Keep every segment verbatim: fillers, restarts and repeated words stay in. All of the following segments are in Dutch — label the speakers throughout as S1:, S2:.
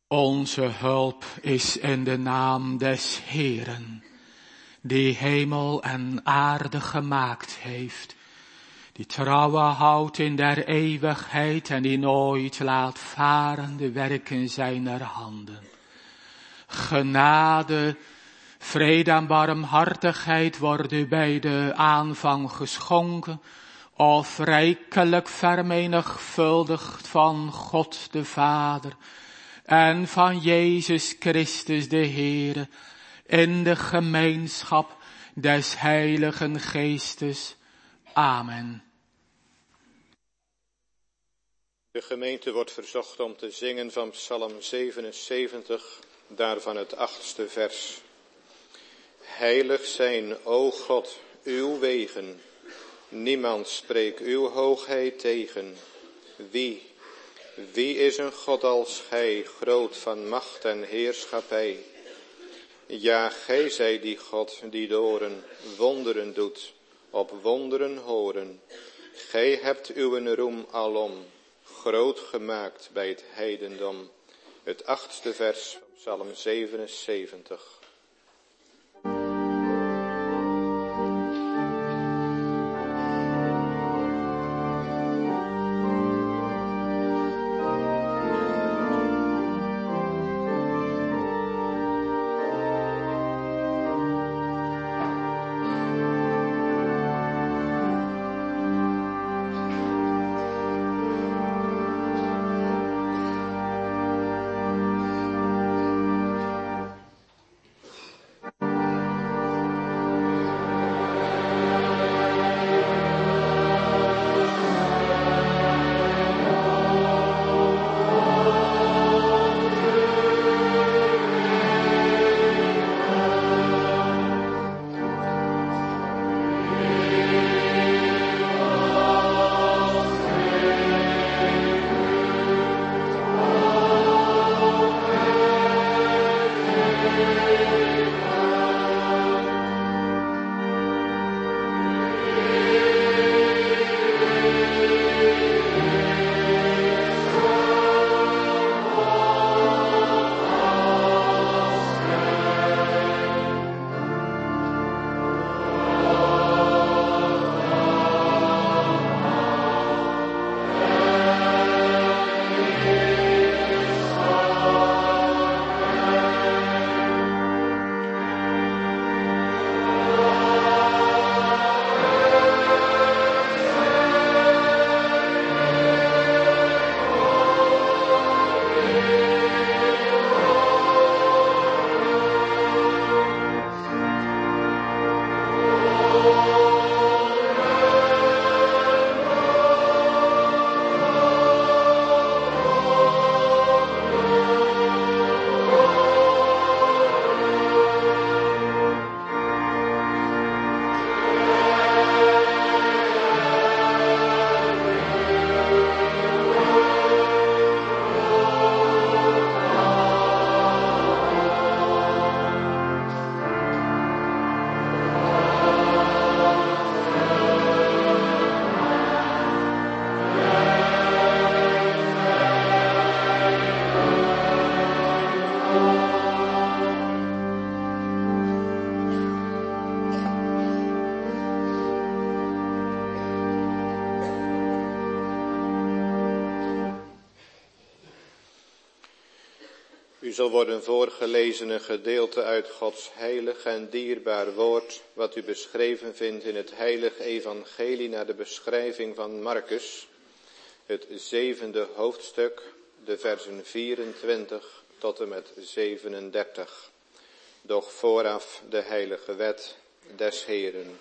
S1: Onze hulp is in de naam des Heeren, die hemel en aarde gemaakt heeft, die trouwe houdt in der eeuwigheid en die nooit laat varen de werken zijner handen. Genade, vrede en barmhartigheid worden bij de aanvang geschonken, of rijkelijk vermenigvuldigd van God de Vader en van Jezus Christus de Heere, in de gemeenschap des Heiligen Geestes. Amen.
S2: De gemeente wordt verzocht om te zingen van Psalm zevenenzeventig, daarvan het achtste vers. Heilig zijn, o God, uw wegen. Niemand spreekt uw hoogheid tegen. Wie, wie is een God als gij, groot van macht en heerschappij? Ja, gij zij die God, die doren, wonderen doet, op wonderen horen. Gij hebt uw roem alom, groot gemaakt bij het heidendom. Het achtste vers van Psalm zevenenzeventig. U zal worden voorgelezen een gedeelte uit Gods heilig en dierbaar woord, wat u beschreven vindt in het heilige evangelie naar de beschrijving van Marcus, het zevende hoofdstuk, de versen vierentwintig tot en met zevenendertig. Doch vooraf de heilige wet des Heeren.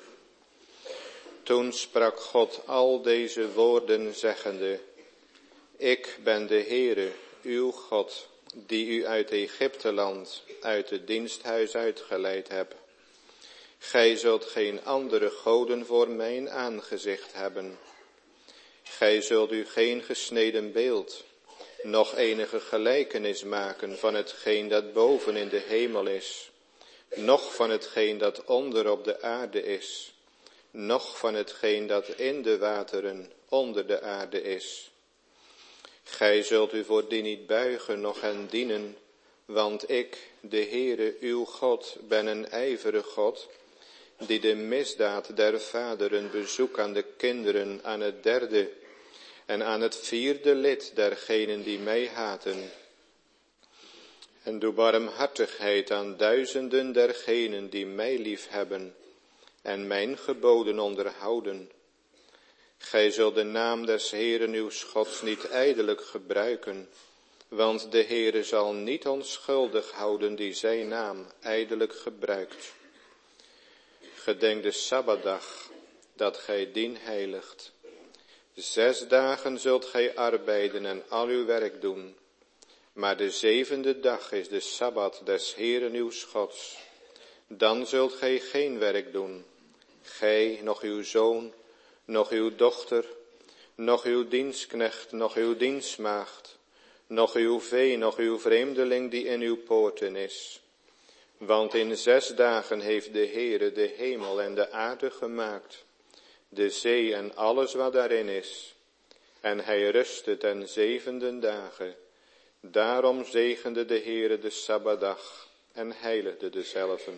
S2: Toen sprak God al deze woorden zeggende: Ik ben de Heere, uw God, die u uit Egypteland, uit het diensthuis uitgeleid heb. Gij zult geen andere goden voor mijn aangezicht hebben. Gij zult u geen gesneden beeld, noch enige gelijkenis maken van hetgeen dat boven in de hemel is, noch van hetgeen dat onder op de aarde is, noch van hetgeen dat in de wateren onder de aarde is. Gij zult u voor die niet buigen, noch hen dienen, want ik, de Heere, uw God, ben een ijverige God, die de misdaad der vaderen bezoek aan de kinderen, aan het derde en aan het vierde lid dergenen die mij haten. En doe barmhartigheid aan duizenden dergenen die mij liefhebben en mijn geboden onderhouden. Gij zult de naam des Heeren uw Gods niet ijdelijk gebruiken, want de Heere zal niet onschuldig houden die zijn naam ijdelijk gebruikt. Gedenk de Sabbatdag, dat gij dien heiligt. Zes dagen zult gij arbeiden en al uw werk doen, maar de zevende dag is de Sabbat des Heeren uw Gods. Dan zult gij geen werk doen, gij, noch uw zoon, noch uw dochter, noch uw dienstknecht, noch uw dienstmaagd, noch uw vee, noch uw vreemdeling die in uw poorten is. Want in zes dagen heeft de Heere de hemel en de aarde gemaakt, de zee en alles wat daarin is. En hij rustte ten zevende dagen. Daarom zegende de Heere de Sabbatdag en heiligde dezelve.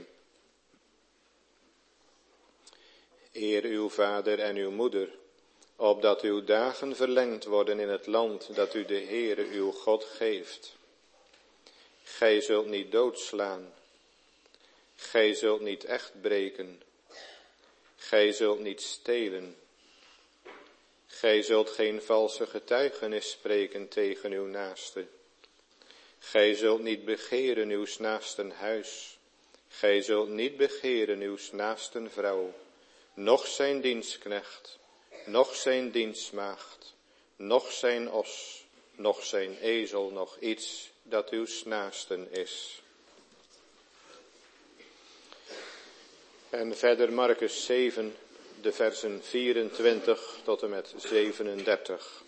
S2: Eer uw vader en uw moeder, opdat uw dagen verlengd worden in het land dat u de Heere uw God geeft. Gij zult niet doodslaan. Gij zult niet echt breken. Gij zult niet stelen. Gij zult geen valse getuigenis spreken tegen uw naaste. Gij zult niet begeren uw naasten huis. Gij zult niet begeren uw naasten vrouw, noch zijn dienstknecht, noch zijn dienstmaagd, noch zijn os, noch zijn ezel, noch iets dat uw naasten is. En verder Marcus zeven, de versen vierentwintig tot en met zevenendertig.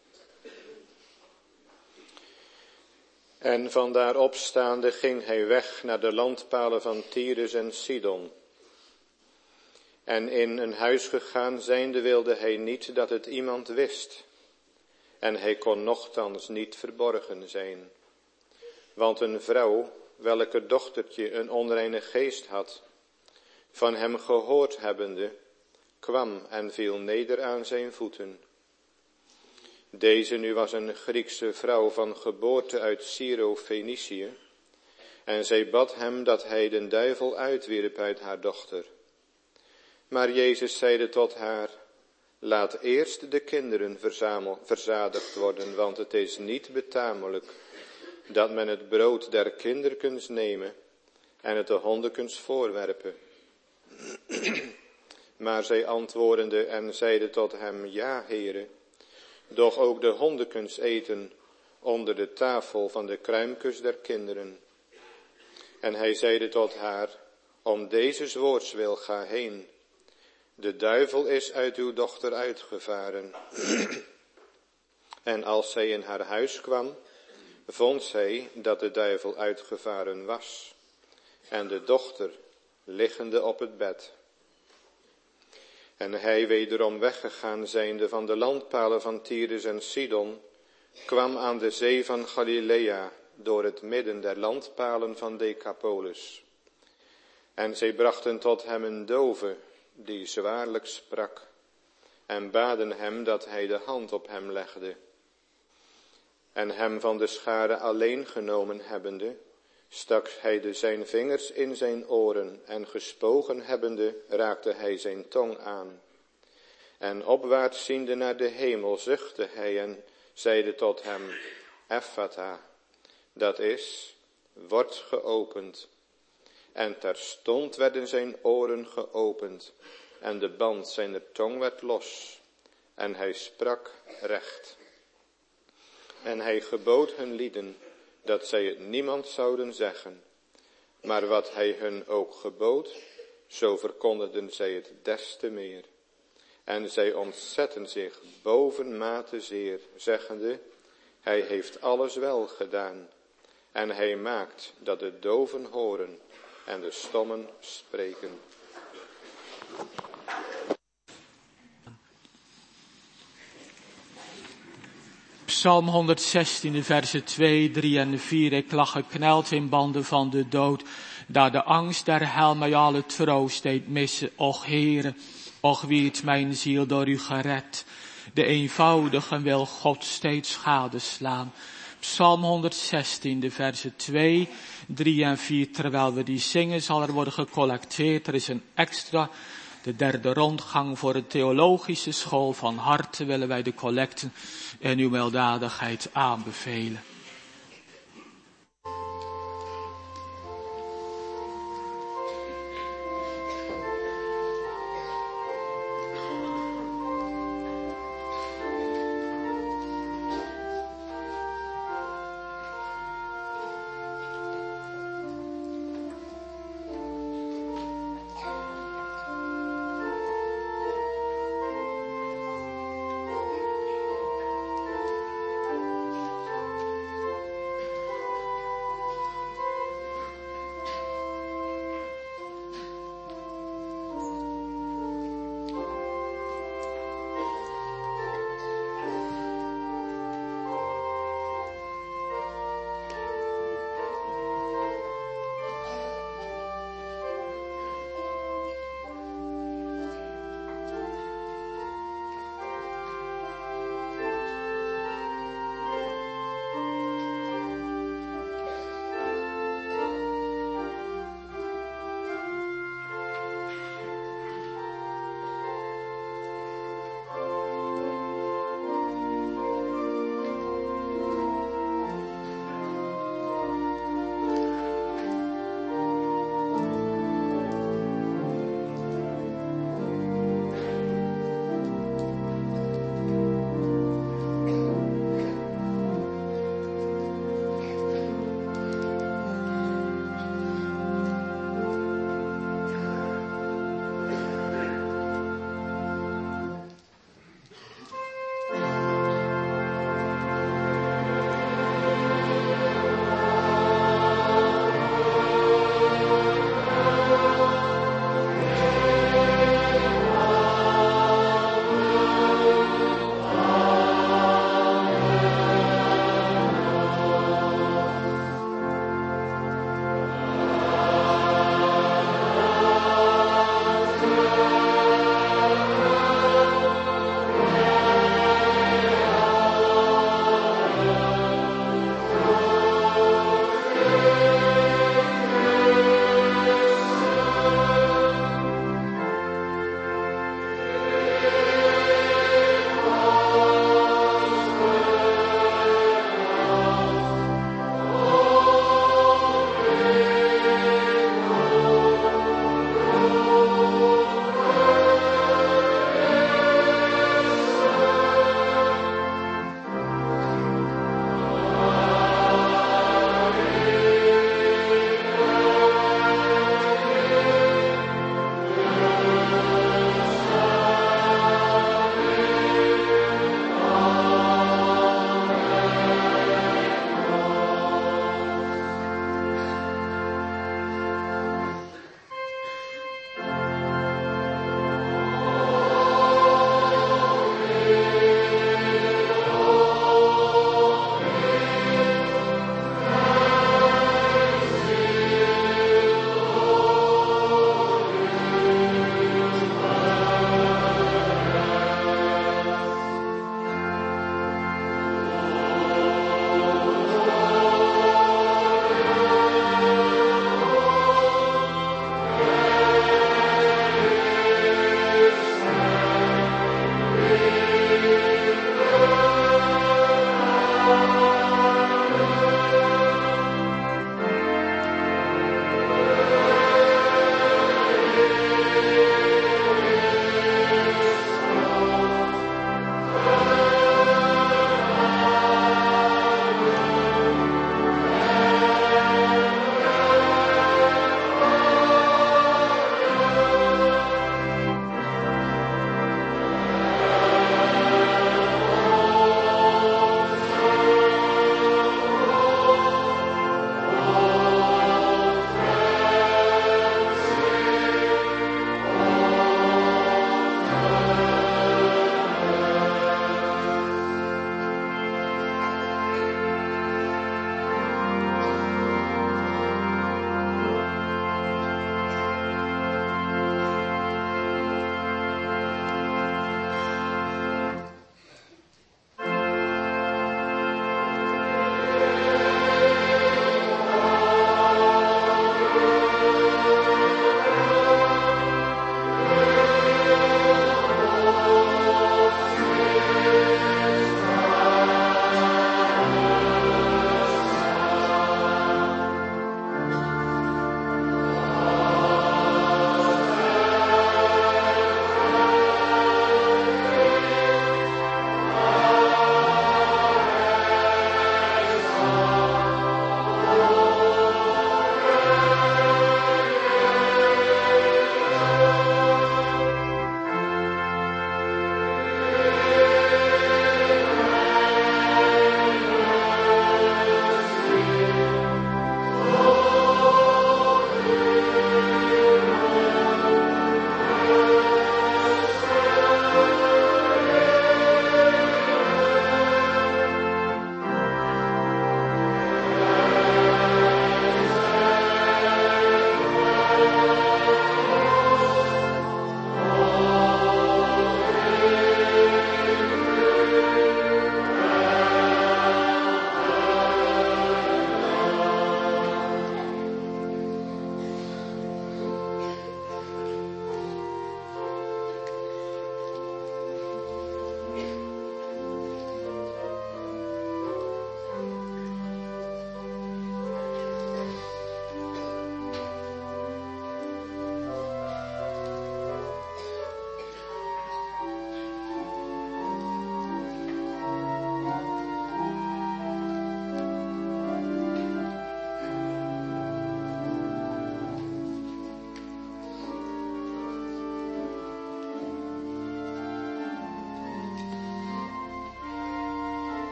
S2: En vandaar opstaande ging hij weg naar de landpalen van Tyrus en Sidon. En in een huis gegaan zijnde wilde hij niet dat het iemand wist. En hij kon nochtans niet verborgen zijn. Want een vrouw, welke dochtertje een onreine geest had, van hem gehoord hebbende, kwam en viel neder aan zijn voeten. Deze nu was een Griekse vrouw van geboorte uit Syro-Fenicië, en zij bad hem dat hij den duivel uitwierp uit haar dochter. Maar Jezus zeide tot haar, laat eerst de kinderen verzamel, verzadigd worden, want het is niet betamelijk dat men het brood der kinderkens nemen en het de hondekens voorwerpen. Maar zij antwoordende en zeide tot hem, ja, Heere, doch ook de hondekens eten onder de tafel van de kruimkens der kinderen. En hij zeide tot haar, om deze woords wil ga heen. De duivel is uit uw dochter uitgevaren. En als zij in haar huis kwam, vond zij dat de duivel uitgevaren was. En de dochter liggende op het bed. En hij wederom weggegaan zijnde van de landpalen van Tyrus en Sidon, kwam aan de zee van Galilea door het midden der landpalen van Decapolis. En zij brachten tot hem een dove, die zwaarlijk sprak, en baden hem dat hij de hand op hem legde. En hem van de schare alleen genomen hebbende, stak hij de zijn vingers in zijn oren, en gespogen hebbende, raakte hij zijn tong aan. En opwaarts ziende naar de hemel, zuchtte hij en zeide tot hem, Ephata, dat is, wordt geopend. En terstond werden zijn oren geopend, en de band zijner tong werd los, en hij sprak recht. En hij gebood hun lieden, dat zij het niemand zouden zeggen, maar wat hij hun ook gebood, zo verkondigden zij het des te meer. En zij ontzetten zich bovenmate zeer, zeggende, hij heeft alles wel gedaan, en hij maakt dat de doven horen en de stommen spreken.
S1: Psalm honderdzestien, versen twee, drie en vier. Ik lag gekneld in banden van de dood, daar de angst der hel mij alle troost deed missen. Och Heere, och wierd mijn ziel door u gered. De eenvoudigen wil God steeds gadeslaan. Psalm honderdzestien, de versen twee, drie en vier. Terwijl we die zingen zal er worden gecollecteerd. Er is een extra, de derde rondgang voor de theologische school. Van harte willen wij de collecten en uw weldadigheid aanbevelen.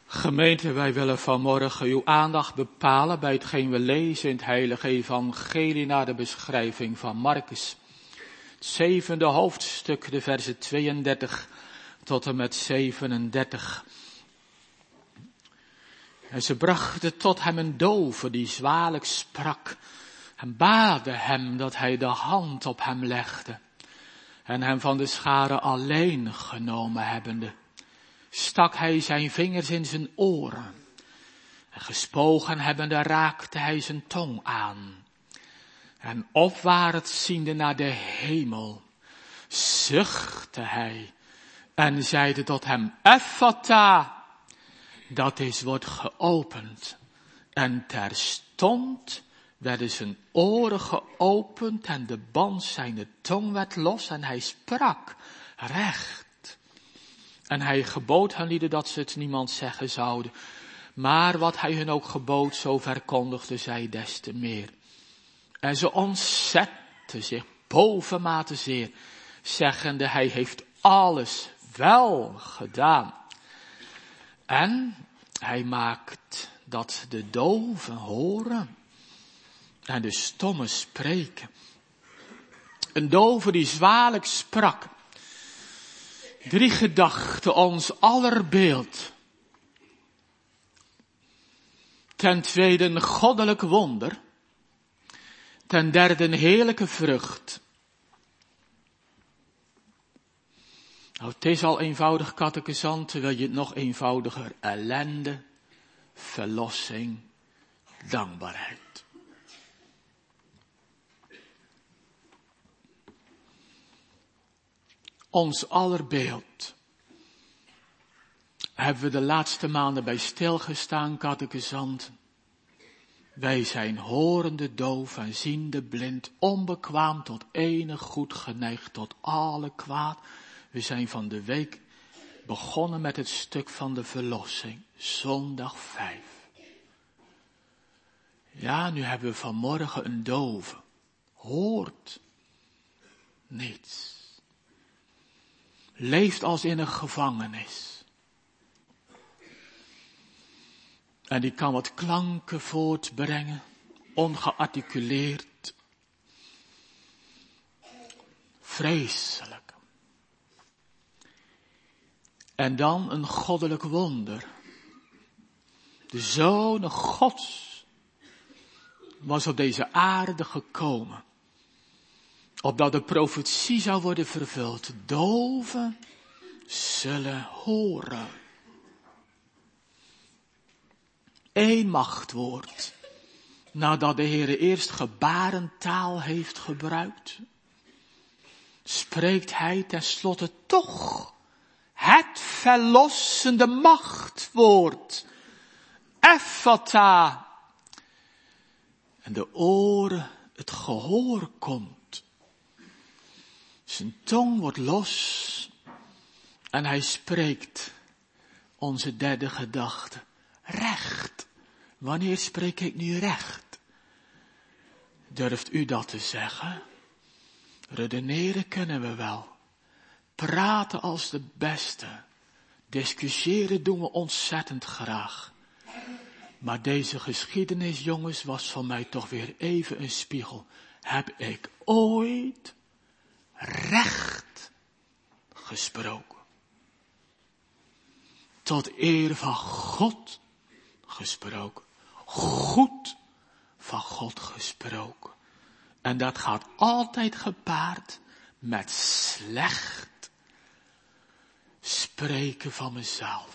S1: Gemeente, wij willen vanmorgen uw aandacht bepalen bij hetgeen we lezen in het heilige evangelie naar de beschrijving van Marcus. Het zevende hoofdstuk, de versen tweeëndertig tot en met zevenendertig. En ze brachten tot hem een dove die zwalijk sprak en baden hem dat hij de hand op hem legde. En hem van de schare alleen genomen hebbende, stak hij zijn vingers in zijn oren. En gespogen hebbende raakte hij zijn tong aan. En opwaarts ziende naar de hemel, zuchtte hij en zeide tot hem, Ephata, dat is, wordt geopend. En terstond werden zijn oren geopend en de band zijn tong werd los en hij sprak recht. En hij gebood hen lieden dat ze het niemand zeggen zouden. Maar wat hij hun ook gebood, zo verkondigde zij des te meer. En ze ontzetten zich bovenmate zeer, zeggende, hij heeft alles wel gedaan. En hij maakt dat de doven horen en de stommen spreken. Een dove die zwalijk sprak. Drie gedachten, ons aller beeld. Ten tweede een goddelijk wonder. Ten derde een heerlijke vrucht. Nou, het is al eenvoudig catechisant, wil je het nog eenvoudiger. Ellende, verlossing, dankbaarheid. Ons aller beeld. Hebben we de laatste maanden bij stilgestaan, catechisant. Wij zijn horende doof en ziende blind, onbekwaam tot enig goed, geneigd tot alle kwaad. We zijn van de week begonnen met het stuk van de verlossing, zondag vijf. Ja, nu hebben we vanmorgen een dove, hoort niets. Leeft als in een gevangenis. En die kan wat klanken voortbrengen, ongearticuleerd. Vreselijk. En dan een goddelijk wonder. De Zoon Gods was op deze aarde gekomen, opdat de profetie zou worden vervuld. Doven zullen horen. Eén machtwoord. Nadat de Heere eerst gebarentaal heeft gebruikt, spreekt hij tenslotte toch het verlossende machtwoord. Ephata. En de oren, het gehoor komt. Zijn tong wordt los en hij spreekt onze derde gedachte. Recht. Wanneer spreek ik nu recht? Durft u dat te zeggen? Redeneren kunnen we wel. Praten als de beste. Discussiëren doen we ontzettend graag. Maar deze geschiedenis, jongens, was voor mij toch weer even een spiegel. Heb ik ooit recht gesproken? Tot eer van God gesproken. Goed van God gesproken. En dat gaat altijd gepaard met slecht spreken van mezelf.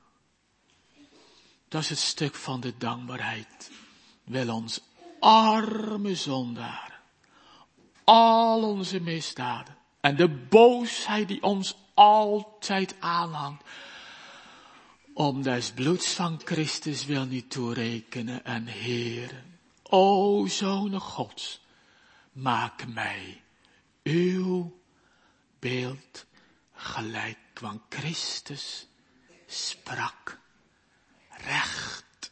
S1: Dat is het stuk van de dankbaarheid. Wil ons arme zondaar, al onze misdaden en de boosheid die ons altijd aanhangt, om des bloeds van Christus wil niet toerekenen en Heere, o Zoon Gods, maak mij uw beeld gelijk, want Christus sprak recht.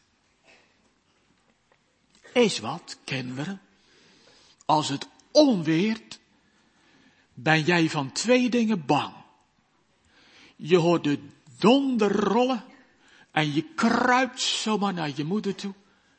S1: Is wat, kinderen, als het onweert, ben jij van twee dingen bang. Je hoort de donder rollen En je kruipt zomaar naar je moeder toe.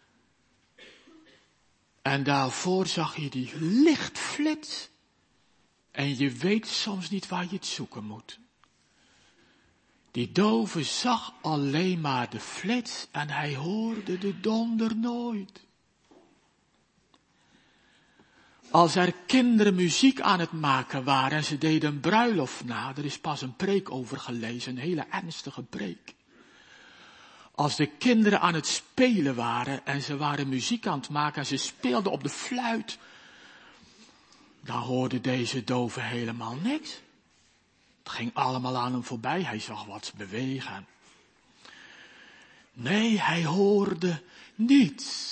S1: En daarvoor zag je die lichtflits. En je weet soms niet waar je het zoeken moet. Die dove zag alleen maar de flits en hij hoorde de donder nooit. Als er kinderen muziek aan het maken waren en ze deden een bruiloft na, er is pas een preek over gelezen, een hele ernstige preek. Als de kinderen aan het spelen waren en ze waren muziek aan het maken en ze speelden op de fluit, dan hoorde deze dove helemaal niks. Het ging allemaal aan hem voorbij, hij zag wat bewegen. Nee, hij hoorde niets.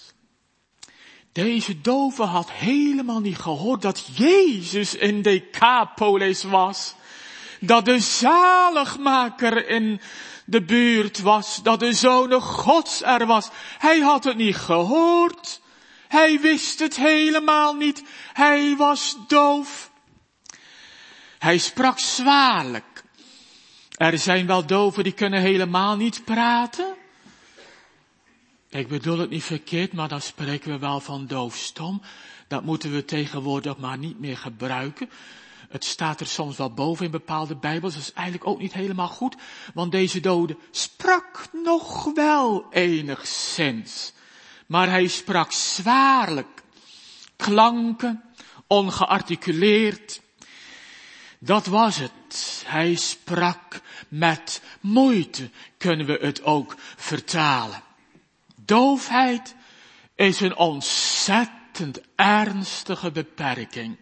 S1: Deze dove had helemaal niet gehoord dat Jezus in Decapolis was. Dat de zaligmaker in de buurt was. Dat de Zoon Gods er was. Hij had het niet gehoord. Hij wist het helemaal niet. Hij was doof. Hij sprak zwaarlijk. Er zijn wel doven die kunnen helemaal niet praten. Ik bedoel het niet verkeerd, maar dan spreken we wel van doofstom. Dat moeten we tegenwoordig maar niet meer gebruiken. Het staat er soms wel boven in bepaalde Bijbels. Dat is eigenlijk ook niet helemaal goed. Want deze dode sprak nog wel enigszins. Maar hij sprak zwaarlijk. Klanken, ongearticuleerd. Dat was het. Hij sprak met moeite, kunnen we het ook vertalen. Doofheid is een ontzettend ernstige beperking.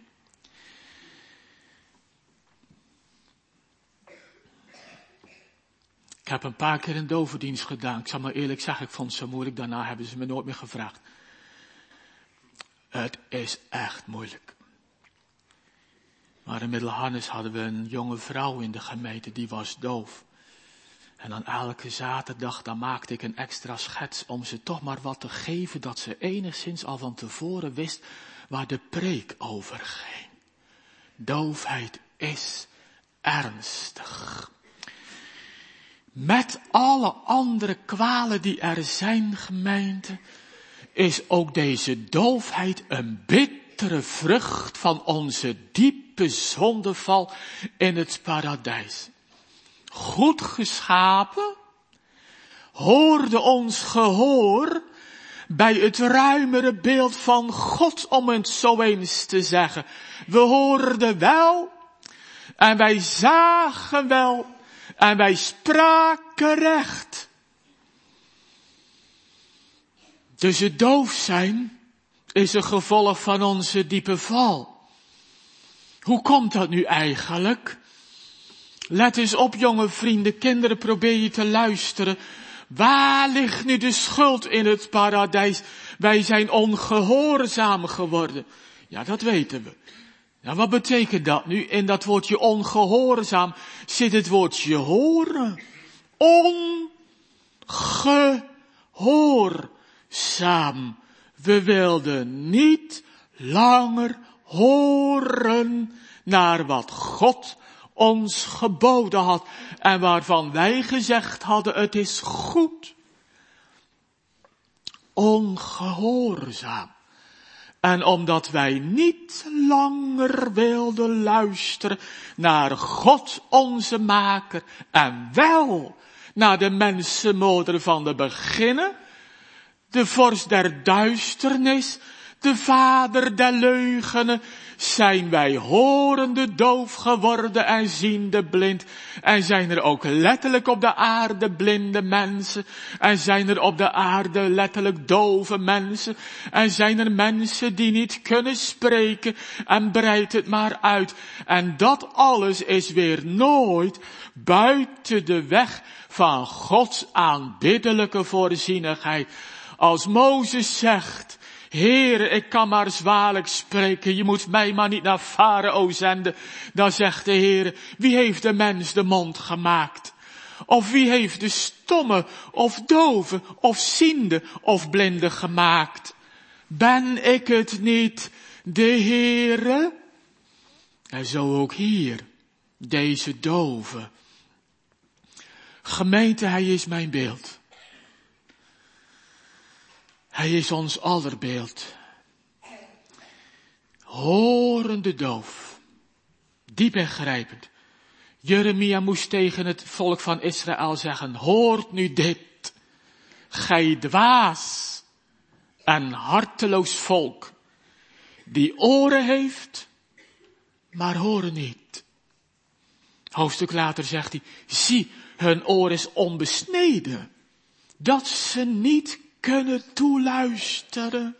S1: Ik heb een paar keer een dovendienst gedaan. Ik zal maar eerlijk zeggen, ik vond het zo moeilijk. Daarna hebben ze me nooit meer gevraagd. Het is echt moeilijk. Maar in Middelharnis hadden we een jonge vrouw in de gemeente, die was doof. En dan elke zaterdag, dan maakte ik een extra schets om ze toch maar wat te geven, dat ze enigszins al van tevoren wist waar de preek over ging. Doofheid is ernstig. Met alle andere kwalen die er zijn, gemeente, is ook deze doofheid een bittere vrucht van onze diepe zondeval in het paradijs. Goed geschapen, hoorde ons gehoor bij het ruimere beeld van God, om het zo eens te zeggen. We hoorden wel en wij zagen wel en wij spraken recht. Dus het doof zijn is een gevolg van onze diepe val. Hoe komt dat nu eigenlijk? Let eens op, jonge vrienden, kinderen, probeer je te luisteren. Waar ligt nu de schuld in het paradijs? Wij zijn ongehoorzaam geworden. Ja, dat weten we. Nou, wat betekent dat nu? In dat woordje ongehoorzaam zit het woordje horen. Ongehoorzaam. We wilden niet langer horen naar wat God ons geboden had en waarvan wij gezegd hadden, het is goed. Ongehoorzaam. En omdat wij niet langer wilden luisteren naar God onze maker en wel naar de mensenmoeder van de beginnen, de vorst der duisternis, de vader der leugenen, zijn wij horende doof geworden en ziende blind. En zijn er ook letterlijk op de aarde blinde mensen. En zijn er op de aarde letterlijk dove mensen. En zijn er mensen die niet kunnen spreken. En breid het maar uit. En dat alles is weer nooit buiten de weg van Gods aanbiddelijke voorzienigheid. Als Mozes zegt, Heere, ik kan maar zwaarlijk spreken, je moet mij maar niet naar Farao zenden. Dan zegt de Heere, wie heeft de mens de mond gemaakt? Of wie heeft de stomme, of dove, of ziende, of blinde gemaakt? Ben ik het niet, de Heere? En zo ook hier, deze dove. Gemeente, hij is mijn beeld. Hij is ons aller beeld. Horende doof. Diep en grijpend. Jeremia moest tegen het volk van Israël zeggen, hoort nu dit. Gij dwaas en harteloos volk, die oren heeft, maar horen niet. Hoofdstuk later zegt hij, zie, hun oor is onbesneden, dat ze niet kunnen toeluisteren.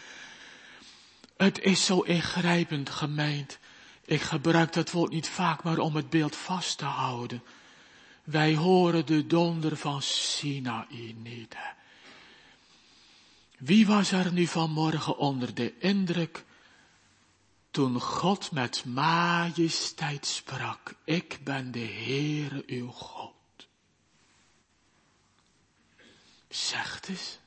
S1: Het is zo ingrijpend, gemeente. Ik gebruik dat woord niet vaak, maar om het beeld vast te houden. Wij horen de donder van Sinaï niet. Wie was er nu vanmorgen onder de indruk toen God met majesteit sprak, ik ben de Heere uw God. Zegt eens.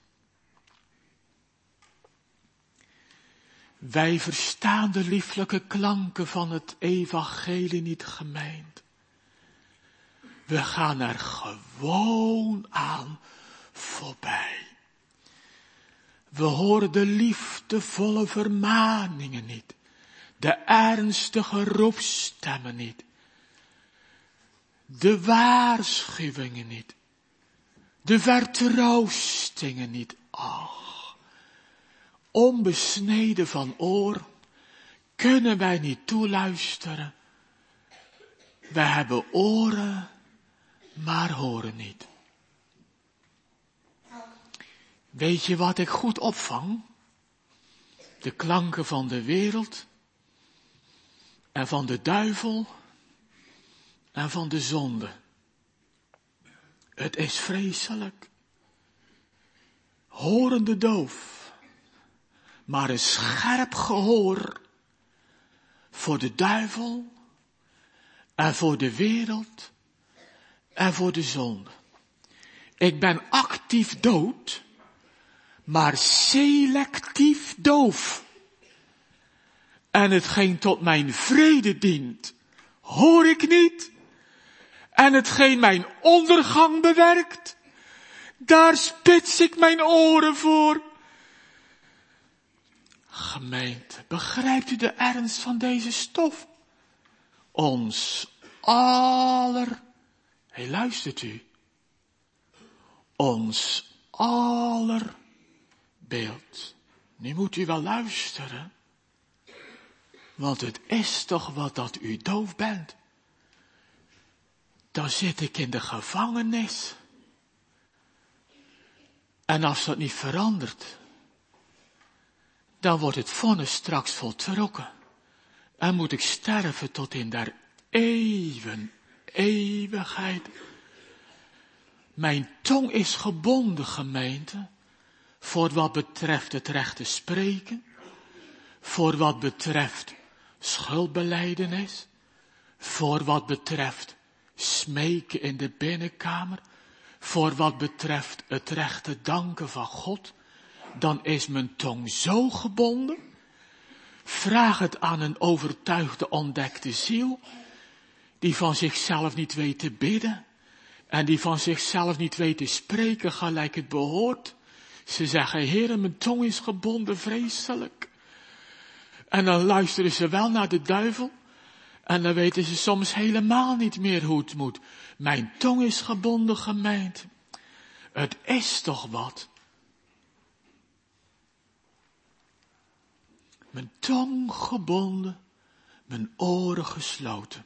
S1: Wij verstaan de lieflijke klanken van het evangelie niet, gemeend. We gaan er gewoon aan voorbij. We horen de liefdevolle vermaningen niet. De ernstige roepstemmen niet. De waarschuwingen niet. De vertroostingen niet. Ach, onbesneden van oor kunnen wij niet toeluisteren. Wij hebben oren, maar horen niet. Weet je wat ik goed opvang? De klanken van de wereld en van de duivel en van de zonde. Het is vreselijk. Horende doof, maar een scherp gehoor voor de duivel en voor de wereld en voor de zonde. Ik ben actief dood, maar selectief doof. En hetgeen tot mijn vrede dient, hoor ik niet. En hetgeen mijn ondergang bewerkt, daar spits ik mijn oren voor. Gemeente, begrijpt u de ernst van deze stof? Ons aller, hé, luistert u, ons aller beeld. Nu moet u wel luisteren, want het is toch wat dat u doof bent. Dan zit ik in de gevangenis. En als dat niet verandert, dan wordt het vonnis straks voltrokken. En moet ik sterven tot in der eeuwen, eeuwigheid. Mijn tong is gebonden, gemeente, voor wat betreft het recht te spreken, voor wat betreft schuldbelijdenis, voor wat betreft smeken in de binnenkamer, voor wat betreft het recht te danken van God, dan is mijn tong zo gebonden. Vraag het aan een overtuigde, ontdekte ziel, die van zichzelf niet weet te bidden, en die van zichzelf niet weet te spreken gelijk het behoort. Ze zeggen, Heere, mijn tong is gebonden, vreselijk. En dan luisteren ze wel naar de duivel, en dan weten ze soms helemaal niet meer hoe het moet. Mijn tong is gebonden, gemeente. Het is toch wat. Mijn tong gebonden, mijn oren gesloten.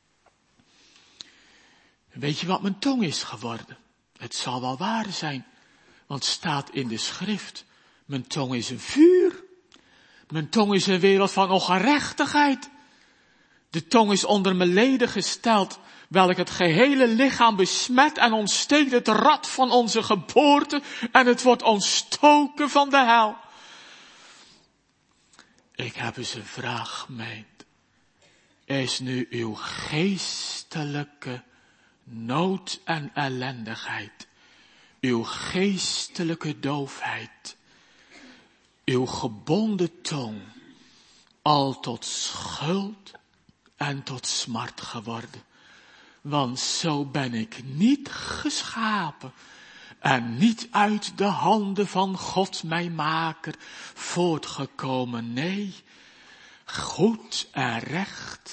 S1: Weet je wat mijn tong is geworden? Het zal wel waar zijn, want het staat in de schrift. Mijn tong is een vuur. Mijn tong is een wereld van ongerechtigheid. De tong is onder mijn leden gesteld, welk het gehele lichaam besmet en ontsteekt het rad van onze geboorte en het wordt ontstoken van de hel. Ik heb eens een vraag, gemeente. Is nu uw geestelijke nood en ellendigheid, uw geestelijke doofheid, uw gebonden tong al tot schuld en tot smart geworden? Want zo ben ik niet geschapen en niet uit de handen van God mijn maker voortgekomen. Nee, goed en recht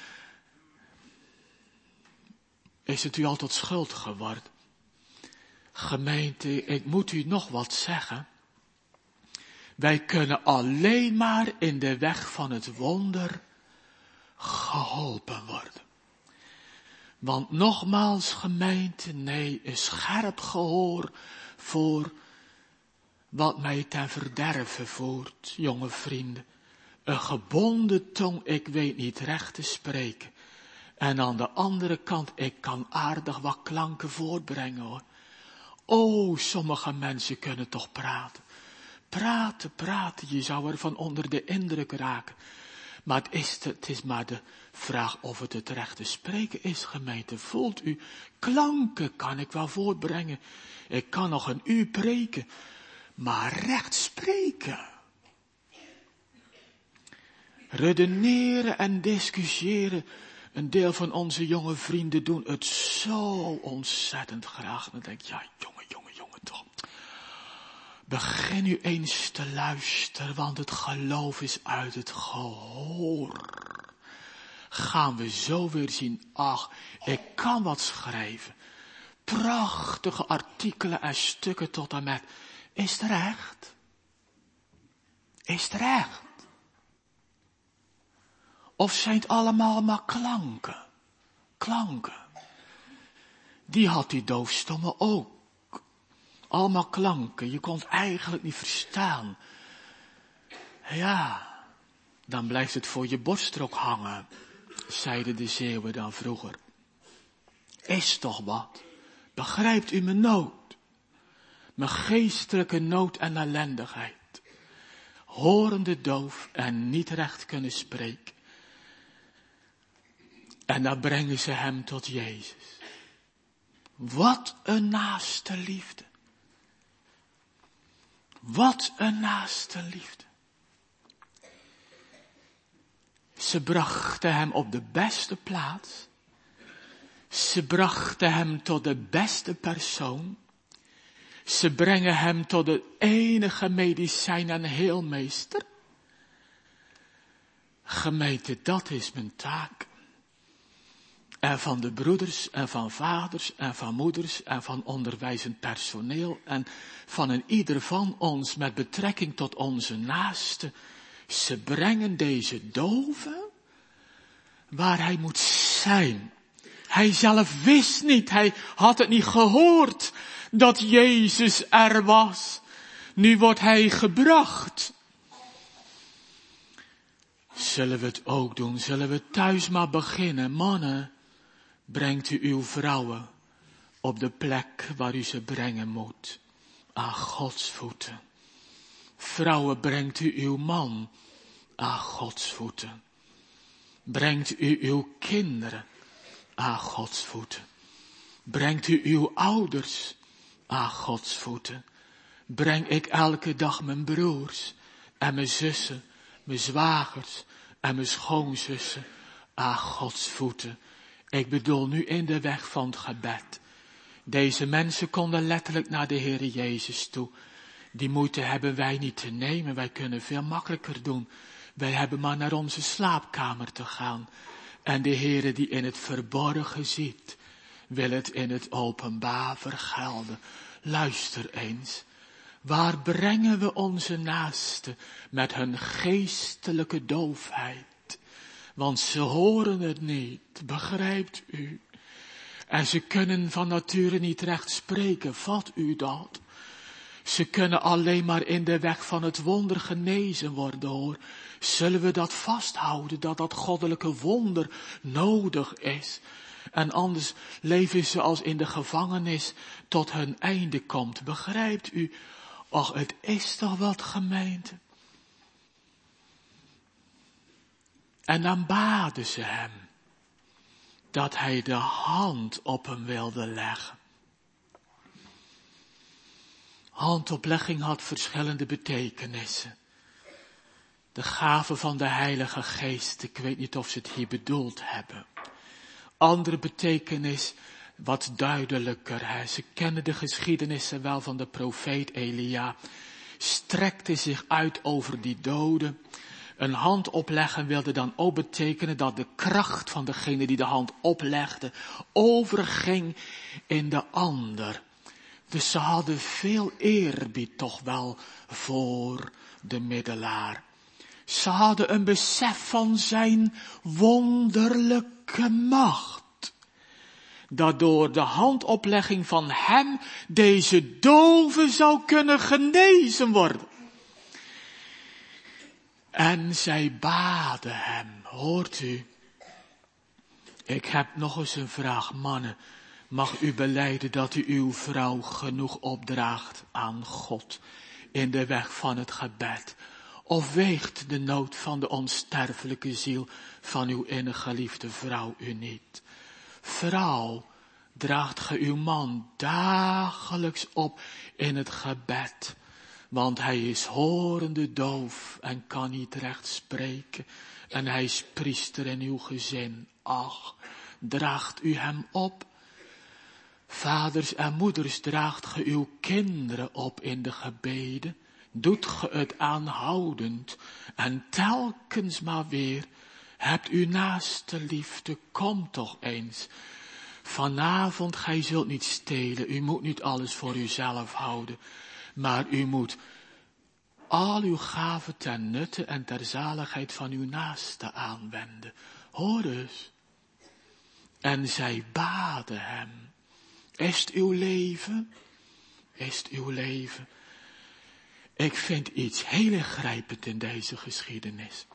S1: is het u al tot schuld geworden. Gemeente, ik moet u nog wat zeggen. Wij kunnen alleen maar in de weg van het wonder geholpen worden. Want nogmaals, gemeente, nee, een scherp gehoor voor wat mij ten verderve voert, jonge vrienden. Een gebonden tong, ik weet niet recht te spreken. En aan de andere kant, ik kan aardig wat klanken voortbrengen hoor. Oh, sommige mensen kunnen toch praten. Praten, praten, je zou ervan onder de indruk raken. Maar het is, de, het is maar de vraag of het het rechte spreken is, gemeente. Voelt u, klanken kan ik wel voortbrengen. Ik kan nog een uur preken. Maar recht spreken. Redeneren en discussiëren. Een deel van onze jonge vrienden doen het zo ontzettend graag. Dan denk ik, ja, jongen, jongen, jongen, toch. Begin nu eens te luisteren, want het geloof is uit het gehoor. Gaan we zo weer zien, ach, ik kan wat schrijven. Prachtige artikelen en stukken tot en met. Is het recht? Is het recht? Of zijn het allemaal maar klanken? Klanken. Die had die doofstomme ook. Allemaal klanken. Je kon het eigenlijk niet verstaan. Ja, dan blijft het voor je borstrok hangen, zeiden de Zeeuwen dan vroeger. Is toch wat? Begrijpt u mijn nood? Mijn geestelijke nood en ellendigheid. Horende doof en niet recht kunnen spreken. En dan brengen ze hem tot Jezus. Wat een naaste liefde. Wat een naaste liefde. Ze brachten hem op de beste plaats. Ze brachten hem tot de beste persoon. Ze brengen hem tot de enige medicijn en heelmeester. Gemeente, dat is mijn taak. En van de broeders en van vaders en van moeders en van onderwijzend personeel en van een ieder van ons met betrekking tot onze naaste. Ze brengen deze dove waar hij moet zijn. Hij zelf wist niet, hij had het niet gehoord dat Jezus er was. Nu wordt hij gebracht. Zullen we het ook doen? Zullen we thuis maar beginnen? Mannen, brengt u uw vrouwen op de plek waar u ze brengen moet. Aan Gods voeten. Vrouwen, brengt u uw man aan Gods voeten. Brengt u uw kinderen aan Gods voeten. Brengt u uw ouders aan Gods voeten. Breng ik elke dag mijn broers en mijn zussen, mijn zwagers en mijn schoonzussen aan Gods voeten. Ik bedoel nu in de weg van het gebed. Deze mensen konden letterlijk naar de Heere Jezus toe. Die moeite hebben wij niet te nemen. Wij kunnen veel makkelijker doen. Wij hebben maar naar onze slaapkamer te gaan. En de Heere die in het verborgen ziet, wil het in het openbaar vergelden. Luister eens. Waar brengen we onze naasten met hun geestelijke doofheid? Want ze horen het niet, begrijpt u? En ze kunnen van nature niet recht spreken, vat u dat? Ze kunnen alleen maar in de weg van het wonder genezen worden, hoor. Zullen we dat vasthouden, dat dat goddelijke wonder nodig is? En anders leven ze als in de gevangenis tot hun einde komt, begrijpt u? Och, het is toch wat, gemeente? En dan baden ze hem dat hij de hand op hem wilde leggen. Handoplegging had verschillende betekenissen. De gave van de Heilige Geest, ik weet niet of ze het hier bedoeld hebben. andere betekenis wat duidelijker. Hè. Ze kennen de geschiedenissen wel van de profeet Elia. Strekte zich uit over die doden. Een hand opleggen wilde dan ook betekenen dat de kracht van degene die de hand oplegde overging in de ander. Dus ze hadden veel eerbied toch wel voor de middelaar. Ze hadden een besef van zijn wonderlijke macht. Dat door de handoplegging van hem deze dove zou kunnen genezen worden. En zij baden hem, hoort u? Ik heb nog eens een vraag, mannen. Mag u belijden dat u uw vrouw genoeg opdraagt aan God in de weg van het gebed? Of weegt de nood van de onsterfelijke ziel van uw innig geliefde vrouw u niet? Vrouw, draagt ge uw man dagelijks op in het gebed, want hij is horende doof en kan niet recht spreken en hij is priester in uw gezin. Ach, draagt u hem op? Vaders en moeders, draagt ge uw kinderen op in de gebeden? Doet ge het aanhoudend en telkens maar weer? Hebt u naaste liefde, kom toch eens. Vanavond, gij zult niet stelen, u moet niet alles voor uzelf houden, maar u moet al uw gaven ten nutte en ter zaligheid van uw naaste aanwenden. Hoor eens. En zij baden hem. Is het uw leven? Is het uw leven? Ik vind iets heel ingrijpend in deze geschiedenis.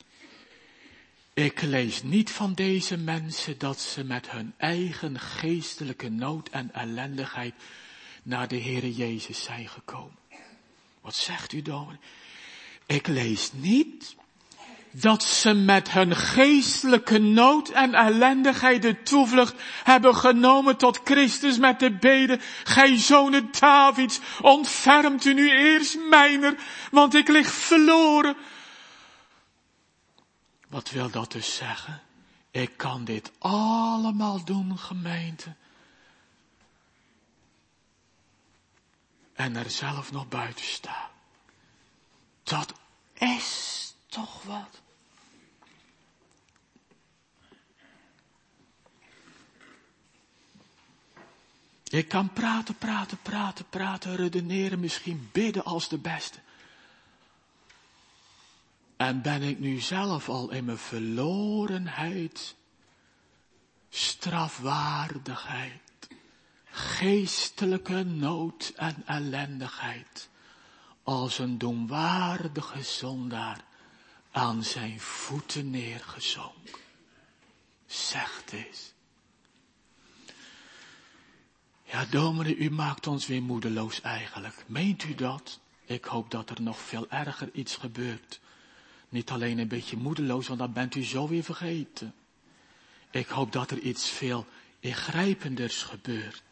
S1: Ik lees niet van deze mensen dat ze met hun eigen geestelijke nood en ellendigheid naar de Heere Jezus zijn gekomen. Wat zegt u dan? Ik lees niet dat ze met hun geestelijke nood en ellendigheid de toevlucht hebben genomen tot Christus met de bede: gij zonen Davids, ontfermt u nu eerst mijner, want ik lig verloren. Wat wil dat dus zeggen? Ik kan dit allemaal doen, gemeente. En er zelf nog buiten staan. Dat is toch wat. Ik kan praten, praten, praten, praten, redeneren, misschien bidden als de beste. En ben ik nu zelf al in mijn verlorenheid, strafwaardigheid, geestelijke nood en ellendigheid, als een doemwaardige zondaar aan zijn voeten neergezonken. Zegt eens. Ja, dominee, u maakt ons weer moedeloos eigenlijk. Meent u dat? Ik hoop dat er nog veel erger iets gebeurt. Niet alleen een beetje moedeloos, want dan bent u zo weer vergeten. Ik hoop dat er iets veel ingrijpenders gebeurt.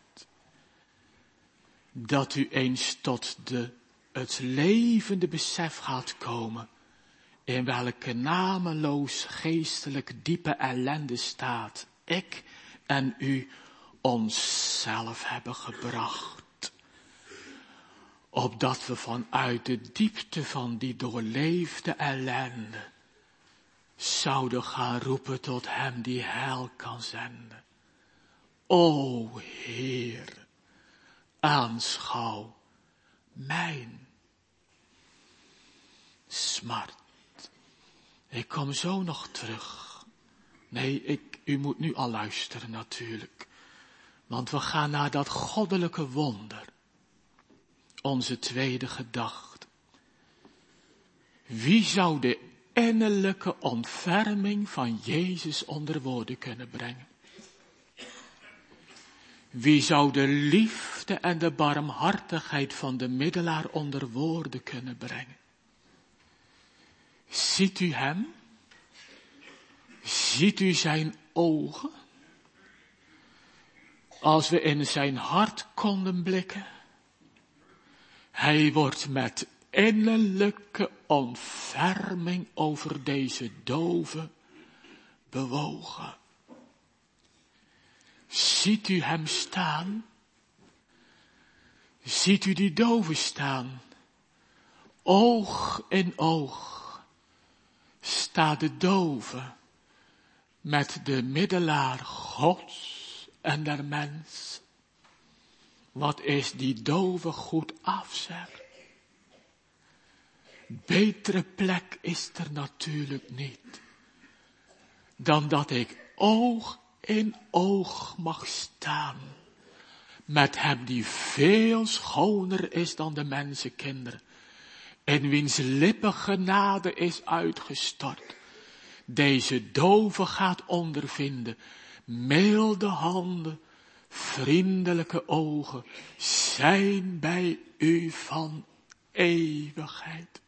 S1: Dat u eens tot de, het levende besef gaat komen, in welke nameloos geestelijk diepe ellende staat ik en u onszelf hebben gebracht. Opdat we vanuit de diepte van die doorleefde ellende zouden gaan roepen tot hem die heil kan zenden. O Heer, aanschouw mijn smart. Ik kom zo nog terug. Nee, ik, u moet nu al luisteren natuurlijk. Want we gaan naar dat goddelijke wonder. Onze tweede gedachte. Wie zou de innerlijke ontferming van Jezus onder woorden kunnen brengen? Wie zou de liefde en de barmhartigheid van de middelaar onder woorden kunnen brengen? Ziet u hem? Ziet u zijn ogen? Als we in zijn hart konden blikken. Hij wordt met innerlijke ontferming over deze dove bewogen. Ziet u hem staan? Ziet u die dove staan? Oog in oog staat de dove met de middelaar Gods en der mens. Wat is die dove goed af, zeg. Betere plek is er natuurlijk niet dan dat ik oog in oog mag staan met hem die veel schoner is dan de mensenkinderen, in wiens lippen genade is uitgestort. Deze dove gaat ondervinden, milde handen, vriendelijke ogen, zijn bij u van eeuwigheid.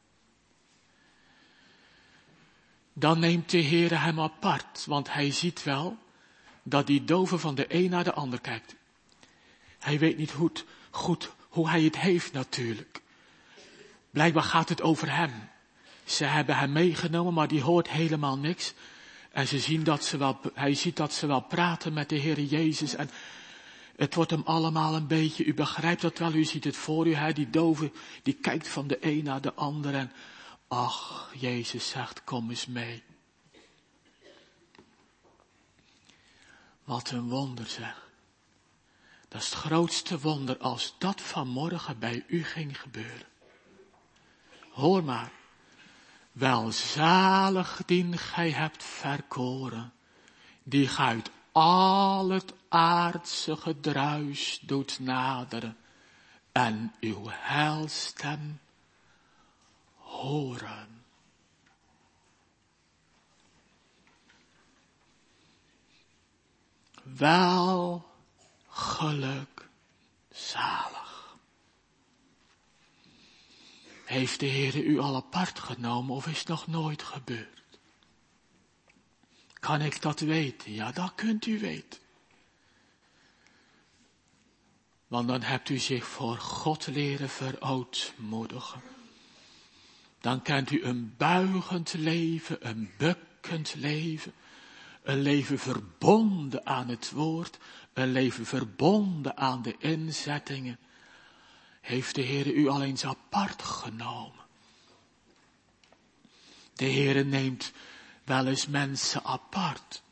S1: Dan neemt de Heere hem apart, want hij ziet wel dat die dove van de een naar de ander kijkt. Hij weet niet goed, goed hoe hij het heeft natuurlijk. Blijkbaar gaat het over hem. Ze hebben hem meegenomen, maar die hoort helemaal niks. En ze zien dat ze wel, hij ziet dat ze wel praten met de Heere Jezus. En het wordt hem allemaal een beetje, u begrijpt dat wel, u ziet het voor u, hè? Die dove, die kijkt van de een naar de ander en ach, Jezus zegt, kom eens mee. Wat een wonder, zeg. Dat is het grootste wonder als dat vanmorgen bij u ging gebeuren. Hoor maar, welzalig dien gij hebt verkoren, die gij uit al het aardse gedruis doet naderen en uw heilstem horen. Wel geluk zalig. Heeft de Heere u al apart genomen of is het nog nooit gebeurd? Kan ik dat weten? Ja, dat kunt u weten. Want dan hebt u zich voor God leren verootmoedigen. Dan kent u een buigend leven, een bukkend leven. Een leven verbonden aan het woord. Een leven verbonden aan de inzettingen. Heeft de Heere u al eens apart genomen? De Heere neemt wel eens mensen apart.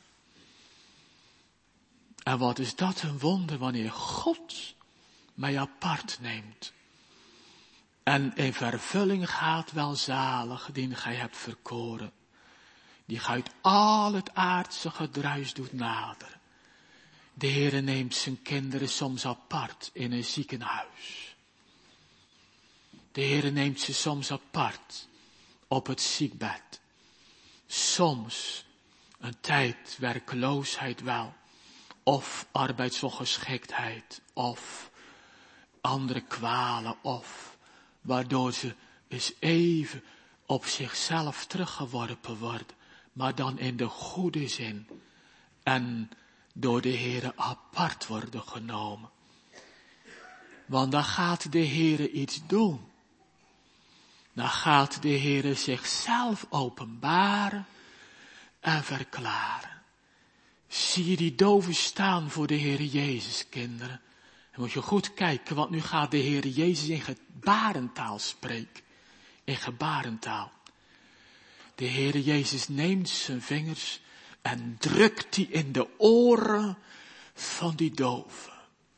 S1: En wat is dat een wonder wanneer God mij apart neemt. En in vervulling gaat welzalig, die gij hebt verkoren. Die gij uit al het aardse gedruis doet naderen. De Heere neemt zijn kinderen soms apart in een ziekenhuis. De Heere neemt ze soms apart op het ziekbed. Soms een tijd werkloosheid wel. Of arbeidsongeschiktheid. Of andere kwalen. Of waardoor ze eens even op zichzelf teruggeworpen worden. Maar dan in de goede zin. En door de Heere apart worden genomen. Want dan gaat de Heere iets doen. Dan gaat de Heere zichzelf openbaren en verklaren. Zie je die doven staan voor de Heere Jezus, kinderen? Dan moet je goed kijken, want nu gaat de Heere Jezus in gebarentaal spreken. In gebarentaal. De Heere Jezus neemt zijn vingers en drukt die in de oren van die doven.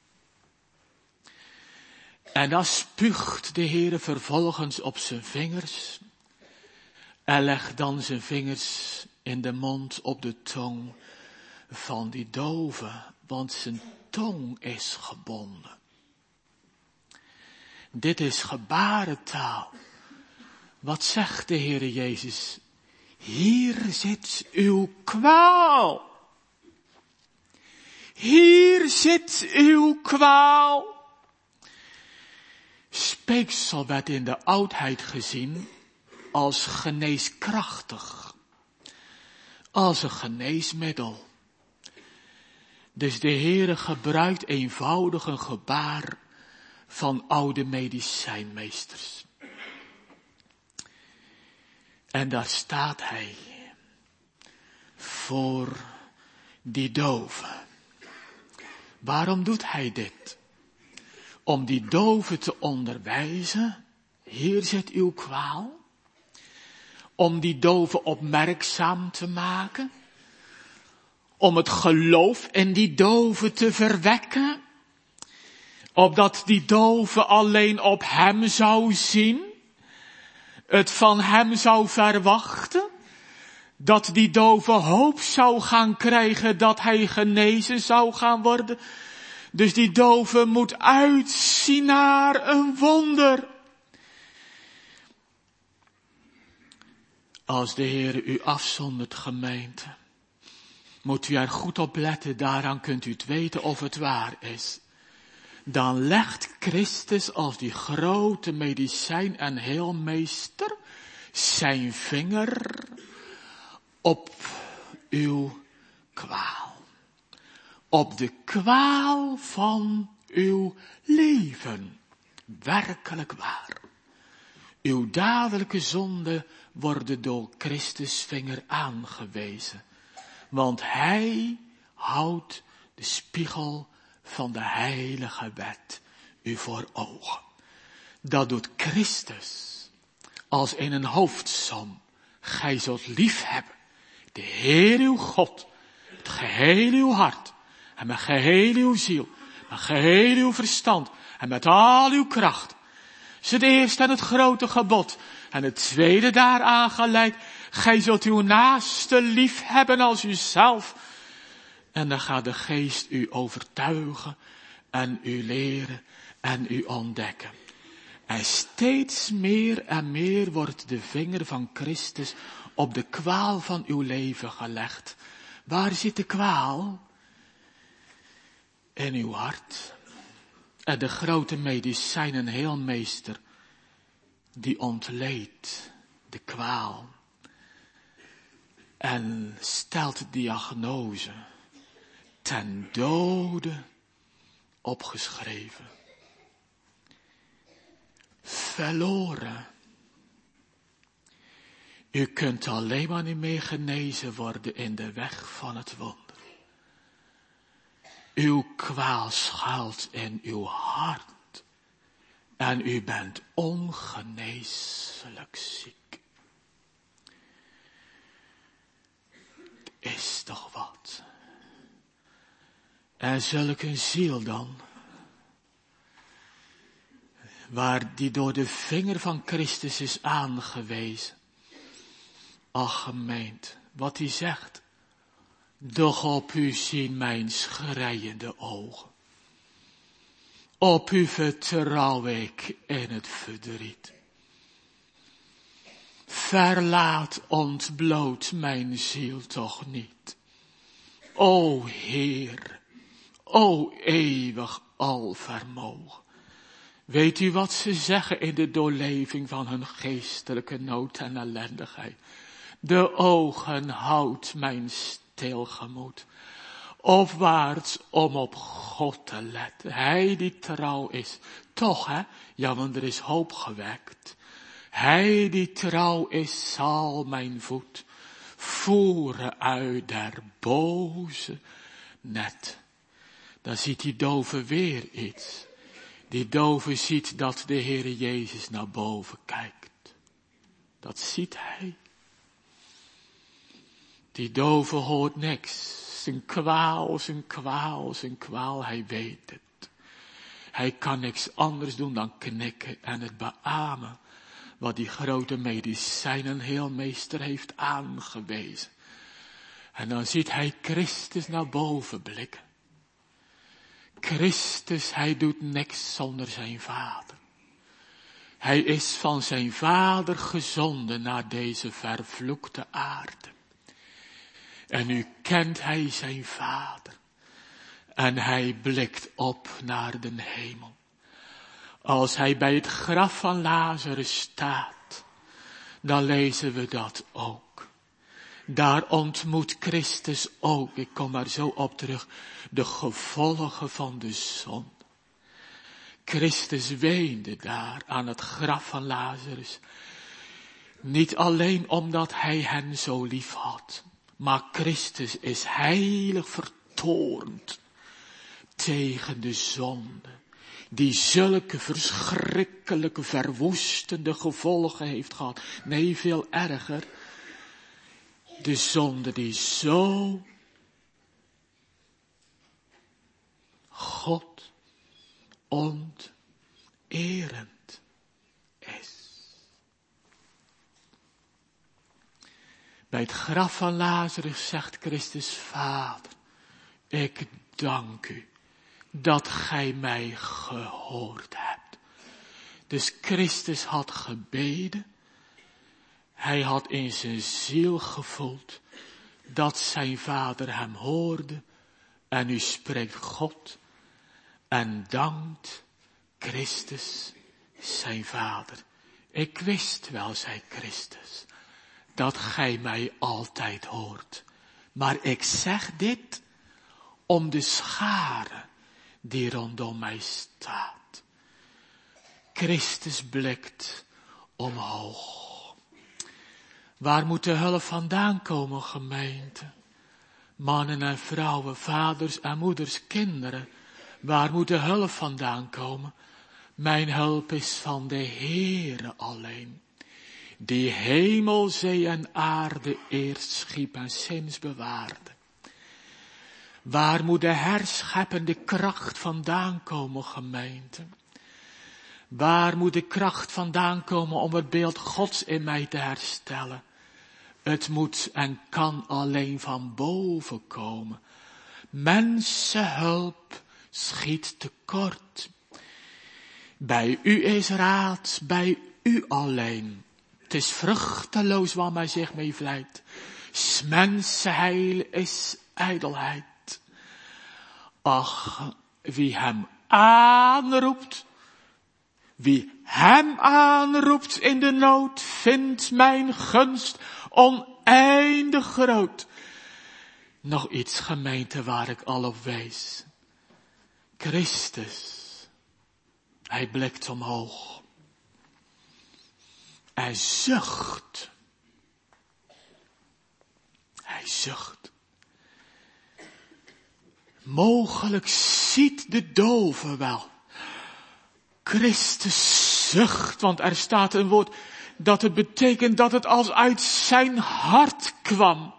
S1: En dan spuugt de Heere vervolgens op zijn vingers. En legt dan zijn vingers in de mond op de tong van die dove. Want zijn tong is gebonden. Dit is gebarentaal. Wat zegt de Heere Jezus? Hier zit uw kwaal. Hier zit uw kwaal. Speeksel werd in de oudheid gezien als geneeskrachtig. Als een geneesmiddel. Dus de Heere gebruikt eenvoudig een gebaar van oude medicijnmeesters. En daar staat hij voor die doven. Waarom doet hij dit? Om die doven te onderwijzen. Hier zit uw kwaal. Om die doven opmerkzaam te maken. Om het geloof in die doven te verwekken. Opdat die doven alleen op hem zou zien. Het van hem zou verwachten. Dat die dove hoop zou gaan krijgen dat hij genezen zou gaan worden. Dus die dove moet uitzien naar een wonder. Als de Heer u afzondert, gemeente, moet u er goed op letten, daaraan kunt u het weten of het waar is. Dan legt Christus als die grote medicijn en heelmeester zijn vinger op uw kwaal. Op de kwaal van uw leven. Werkelijk waar. Uw dadelijke zonden worden door Christus vinger aangewezen. Want hij houdt de spiegel van de heilige wet u voor ogen. Dat doet Christus als in een hoofdsom. Gij zult lief hebben de Heer uw God, het geheel uw hart, en met geheel uw ziel, met geheel uw verstand, en met al uw kracht. Dat is het eerste en het grote gebod. En het tweede daaraan gelijk, gij zult uw naaste lief hebben als uzelf. En dan gaat de geest u overtuigen, en u leren, en u ontdekken. En steeds meer en meer wordt de vinger van Christus op de kwaal van uw leven gelegd. Waar zit de kwaal? In uw hart. En de grote medicijn en heelmeester, die ontleedt de kwaal. En stelt diagnose. Ten dode opgeschreven. Verloren. U kunt alleen maar niet meer genezen worden in de weg van het wonder. Uw kwaal schuilt in uw hart. En u bent ongeneeslijk ziek. Het is toch wat. En zulk een ziel dan, waar die door de vinger van Christus is aangewezen. Ach gemeent, wat hij zegt. Doch op u zien mijn schreiende ogen. Op u vertrouw ik in het verdriet. Verlaat ontbloot mijn ziel toch niet. O Heer, o eeuwig alvermogen. Weet u wat ze zeggen in de doorleving van hun geestelijke nood en ellendigheid? De ogen houdt mijn stil gemoed. Opwaarts om op God te letten. Hij die trouw is. Toch hè? Ja, want er is hoop gewekt. Hij die trouw is zal mijn voet voeren uit der boze net. Dan ziet die dove weer iets. Die dove ziet dat de Heere Jezus naar boven kijkt. Dat ziet hij. Die dove hoort niks. Zijn kwaal, zijn kwaal, zijn kwaal, hij weet het. Hij kan niks anders doen dan knikken en het beamen. Wat die grote medicijn en heelmeester heeft aangewezen. En dan ziet hij Christus naar boven blikken. Christus, hij doet niks zonder zijn vader. Hij is van zijn vader gezonden naar deze vervloekte aarde. En nu kent hij zijn vader. En hij blikt op naar de hemel. Als hij bij het graf van Lazarus staat, dan lezen we dat ook. Daar ontmoet Christus ook, ik kom daar zo op terug, de gevolgen van de zonde. Christus weende daar aan het graf van Lazarus. Niet alleen omdat hij hen zo lief had, maar Christus is heilig vertoornd tegen de zonde, die zulke verschrikkelijke, verwoestende gevolgen heeft gehad. Nee, veel erger. De zonde die zo God onterend is. Bij het graf van Lazarus zegt Christus: Vader, ik dank u dat gij mij gehoord hebt. Dus Christus had gebeden. Hij had in zijn ziel gevoeld dat zijn Vader hem hoorde. En nu spreekt God en dankt Christus zijn Vader. Ik wist wel, zei Christus, dat gij mij altijd hoort. Maar ik zeg dit om de schare die rondom mij staat. Christus blikt omhoog. Waar moet de hulp vandaan komen, gemeente? Mannen en vrouwen, vaders en moeders, kinderen. Waar moet de hulp vandaan komen? Mijn hulp is van de Heere alleen. Die hemel, zee en aarde eerst schiep en sinds bewaarde. Waar moet de herscheppende kracht vandaan komen, gemeente? Waar moet de kracht vandaan komen om het beeld Gods in mij te herstellen? Het moet en kan alleen van boven komen. Mensenhulp schiet tekort. Bij u is raad, bij u alleen. Het is vruchteloos waar men zich mee vlijt. 's mensenheil is ijdelheid. Ach, wie hem aanroept, wie hem aanroept in de nood, vindt mijn gunst oneindig groot. Nog iets, gemeente, waar ik al op wees. Christus, hij blikt omhoog. Hij zucht. Hij zucht. Mogelijk ziet de dove wel. Christus zucht, want er staat een woord dat het betekent dat het als uit zijn hart kwam.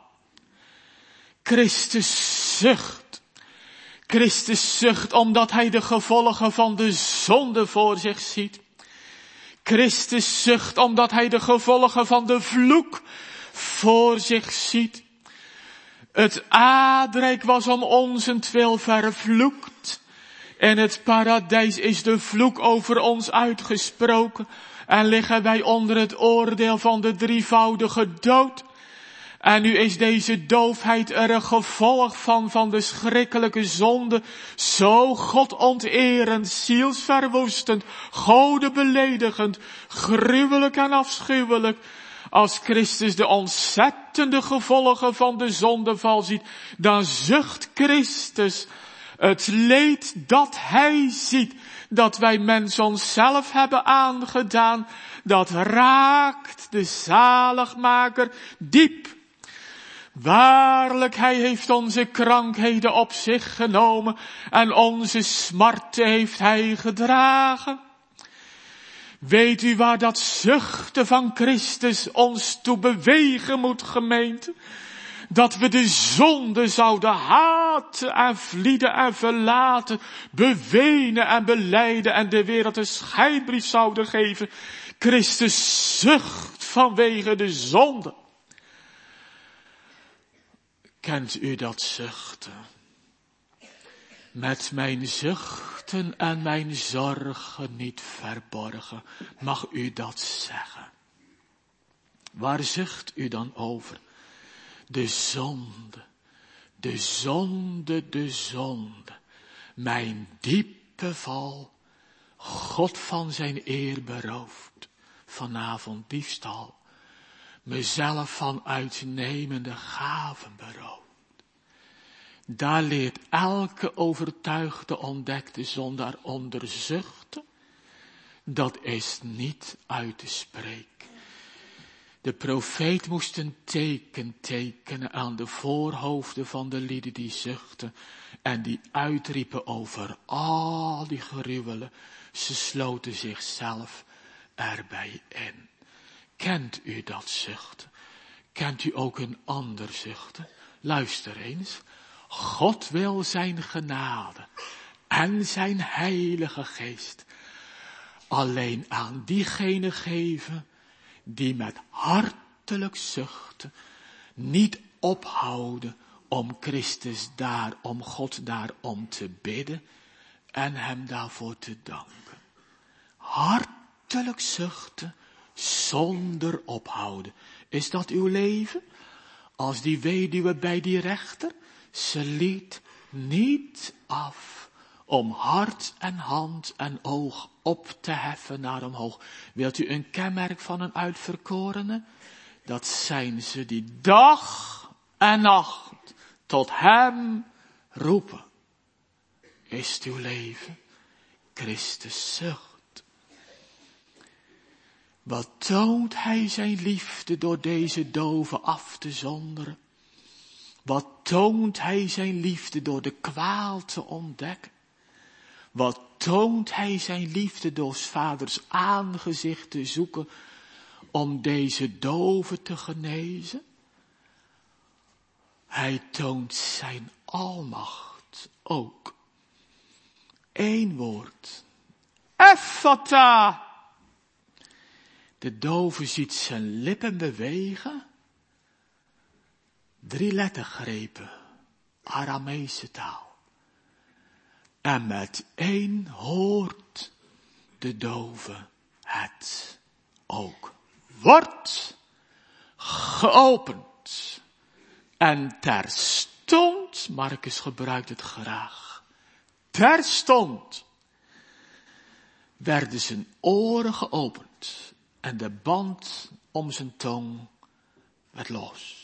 S1: Christus zucht. Christus zucht omdat hij de gevolgen van de zonde voor zich ziet. Christus zucht omdat hij de gevolgen van de vloek voor zich ziet. Het aardrijk was om onzentwil vervloekt. In het paradijs is de vloek over ons uitgesproken. En liggen wij onder het oordeel van de drievoudige dood. En nu is deze doofheid er een gevolg van, van de schrikkelijke zonde. Zo God onterend, zielsverwoestend, goden beledigend, gruwelijk en afschuwelijk. Als Christus de ontzettende gevolgen van de zondeval ziet, dan zucht Christus het leed dat hij ziet, dat wij mensen onszelf hebben aangedaan, dat raakt de zaligmaker diep. Waarlijk, hij heeft onze krankheden op zich genomen en onze smarten heeft hij gedragen. Weet u waar dat zuchten van Christus ons toe bewegen moet, gemeente? Dat we de zonde zouden haten en vlieden en verlaten, bewenen en belijden en de wereld een scheidbrief zouden geven. Christus zucht vanwege de zonde. Kent u dat zuchten? Met mijn zuchten en mijn zorgen niet verborgen. Mag u dat zeggen? Waar zucht u dan over? De zonde, de zonde, de zonde. Mijn diepe val, God van zijn eer beroofd. Vanavond diefstal, mezelf van uitnemende gaven beroofd. Daar leert elke overtuigde ontdekte zondaar onder zuchten. Dat is niet uit te spreken. De profeet moest een teken tekenen aan de voorhoofden van de lieden die zuchten en die uitriepen over al die gruwelen. Ze sloten zichzelf erbij in. Kent u dat zuchten? Kent u ook een ander zuchten? Luister eens. God wil zijn genade en zijn heilige geest alleen aan diegenen geven die met hartelijk zuchten niet ophouden om Christus daar, om God daarom te bidden en hem daarvoor te danken. Hartelijk zuchten zonder ophouden. Is dat uw leven? Als die weduwe bij die rechter, ze liet niet af om hart en hand en oog op te heffen naar omhoog. Wilt u een kenmerk van een uitverkorene? Dat zijn ze die dag en nacht tot hem roepen. Is uw leven Christus zucht? Wat toont hij zijn liefde door deze doven af te zonderen? Wat toont hij zijn liefde door de kwaal te ontdekken? Wat toont hij zijn liefde door 's vaders aangezicht te zoeken om deze doven te genezen? Hij toont zijn almacht ook. Eén woord. Ephata. De dove ziet zijn lippen bewegen. Drie lettergrepen. Arameese taal. En met één hoort de dove het ook. Wordt geopend. En terstond, Marcus gebruikt het graag, terstond werden zijn oren geopend en de band om zijn tong werd los.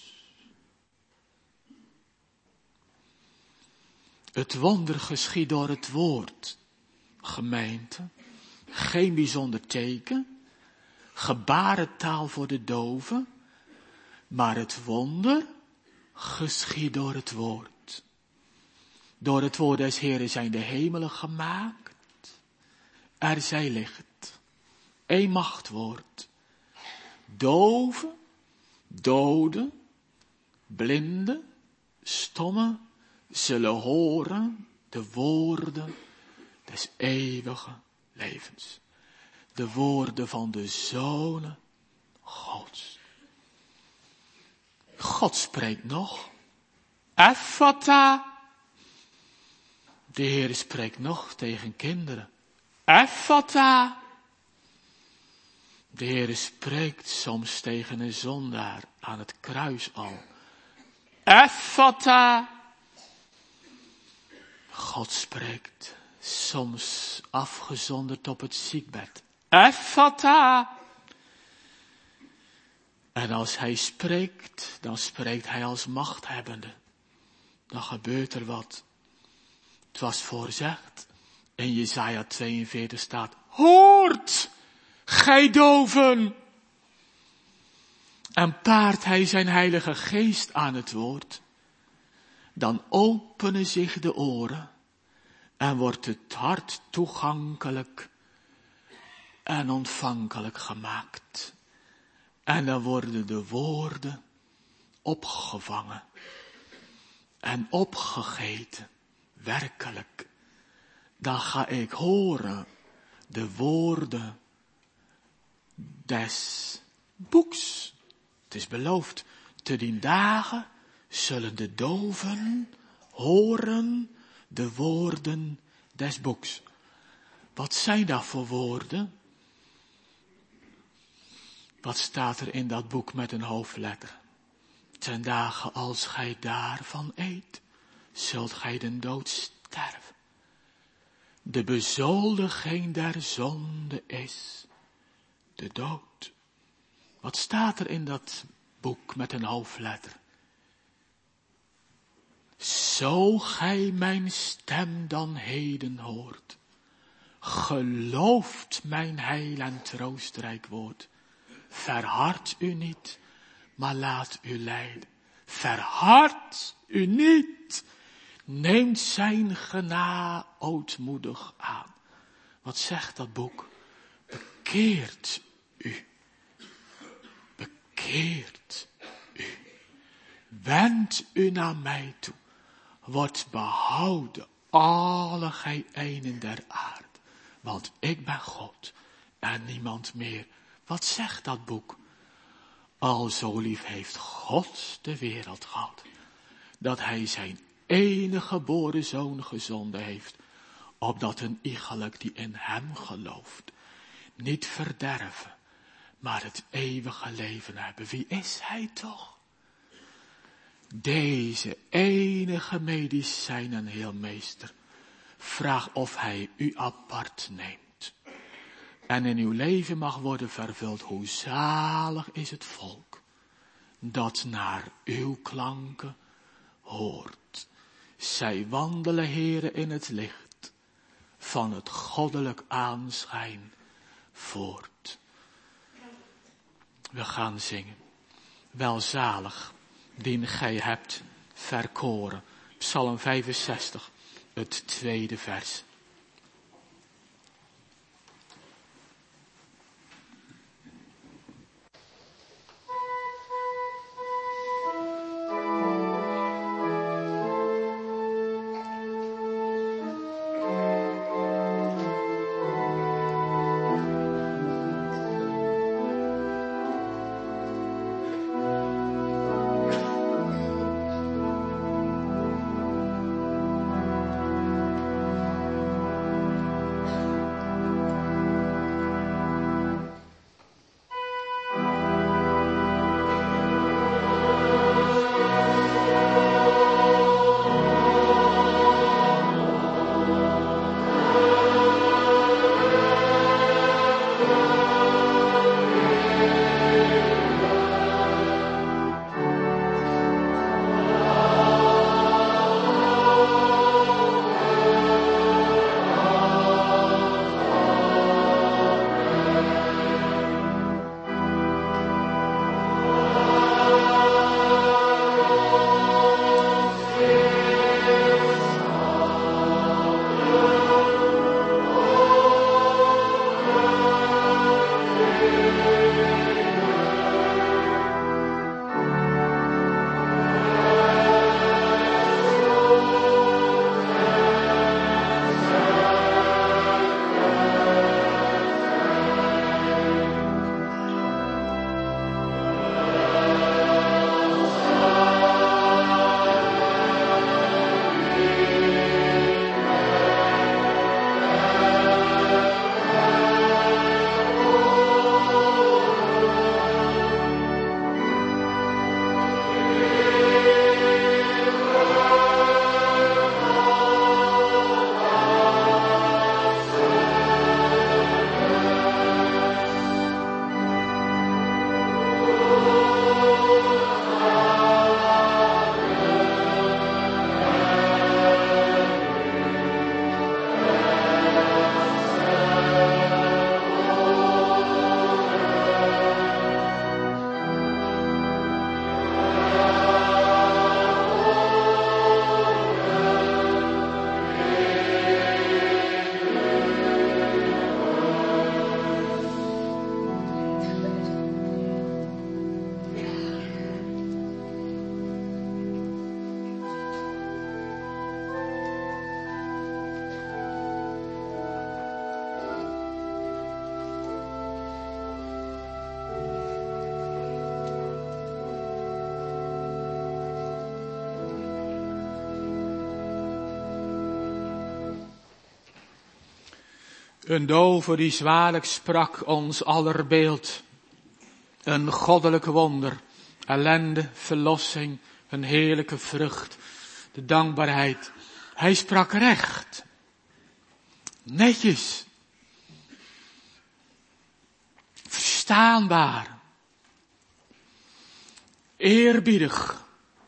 S1: Het wonder geschiet door het woord, gemeente, geen bijzonder teken, gebarentaal voor de doven, maar het wonder geschiet door het woord. Door het woord des Heeren zijn de hemelen gemaakt. Er zij licht. Eén machtwoord. Doven, doden, blinden, stommen zullen horen de woorden des eeuwige levens. De woorden van de zonen Gods. God spreekt nog. Ephata. De Heer spreekt nog tegen kinderen. Ephata. De Heer spreekt soms tegen een zondaar aan het kruis al. Ephata. God spreekt soms afgezonderd op het ziekbed. Ephata. En als hij spreekt, dan spreekt hij als machthebbende. Dan gebeurt er wat. Het was voorzegd. In Jesaja tweeënveertig staat, hoort, gij doven. En paart hij zijn heilige geest aan het woord. Dan openen zich de oren. En wordt het hart toegankelijk en ontvankelijk gemaakt. En dan worden de woorden opgevangen en opgegeten, werkelijk. Dan ga ik horen de woorden des boeks. Het is beloofd, te dien dagen zullen de doven horen de woorden des boeks. Wat zijn dat voor woorden? Wat staat er in dat boek met een hoofdletter? Ten dagen als gij daarvan eet, zult gij den dood sterven. De bezoldiging der zonde is de dood. Wat staat er in dat boek met een hoofdletter? Zo gij mijn stem dan heden hoort, gelooft mijn heil en troostrijk woord. Verhard u niet, maar laat u leiden. Verhard u niet. Neemt zijn genade ootmoedig aan. Wat zegt dat boek? Bekeert u. Bekeert u. Wend u naar mij toe. Wordt behouden, alle gij enen der aarde. Want ik ben God en niemand meer. Wat zegt dat boek? Al zo lief heeft God de wereld gehad, dat hij zijn enige geboren zoon gezonden heeft, opdat een iegelijk die in hem gelooft, niet verderven, maar het eeuwige leven hebben. Wie is hij toch? Deze enige medicijn en heelmeester, vraag of hij u apart neemt en in uw leven mag worden vervuld. Hoe zalig is het volk dat naar uw klanken hoort. Zij wandelen, Heere, in het licht van het goddelijk aanschijn voort. We gaan zingen. Welzalig dien gij hebt verkoren. Psalm vijfenzestig, het tweede vers. Een dove die zwaarlijk sprak ons aller beeld. Een goddelijk wonder, ellende, verlossing, een heerlijke vrucht, de dankbaarheid. Hij sprak recht, netjes, verstaanbaar, eerbiedig,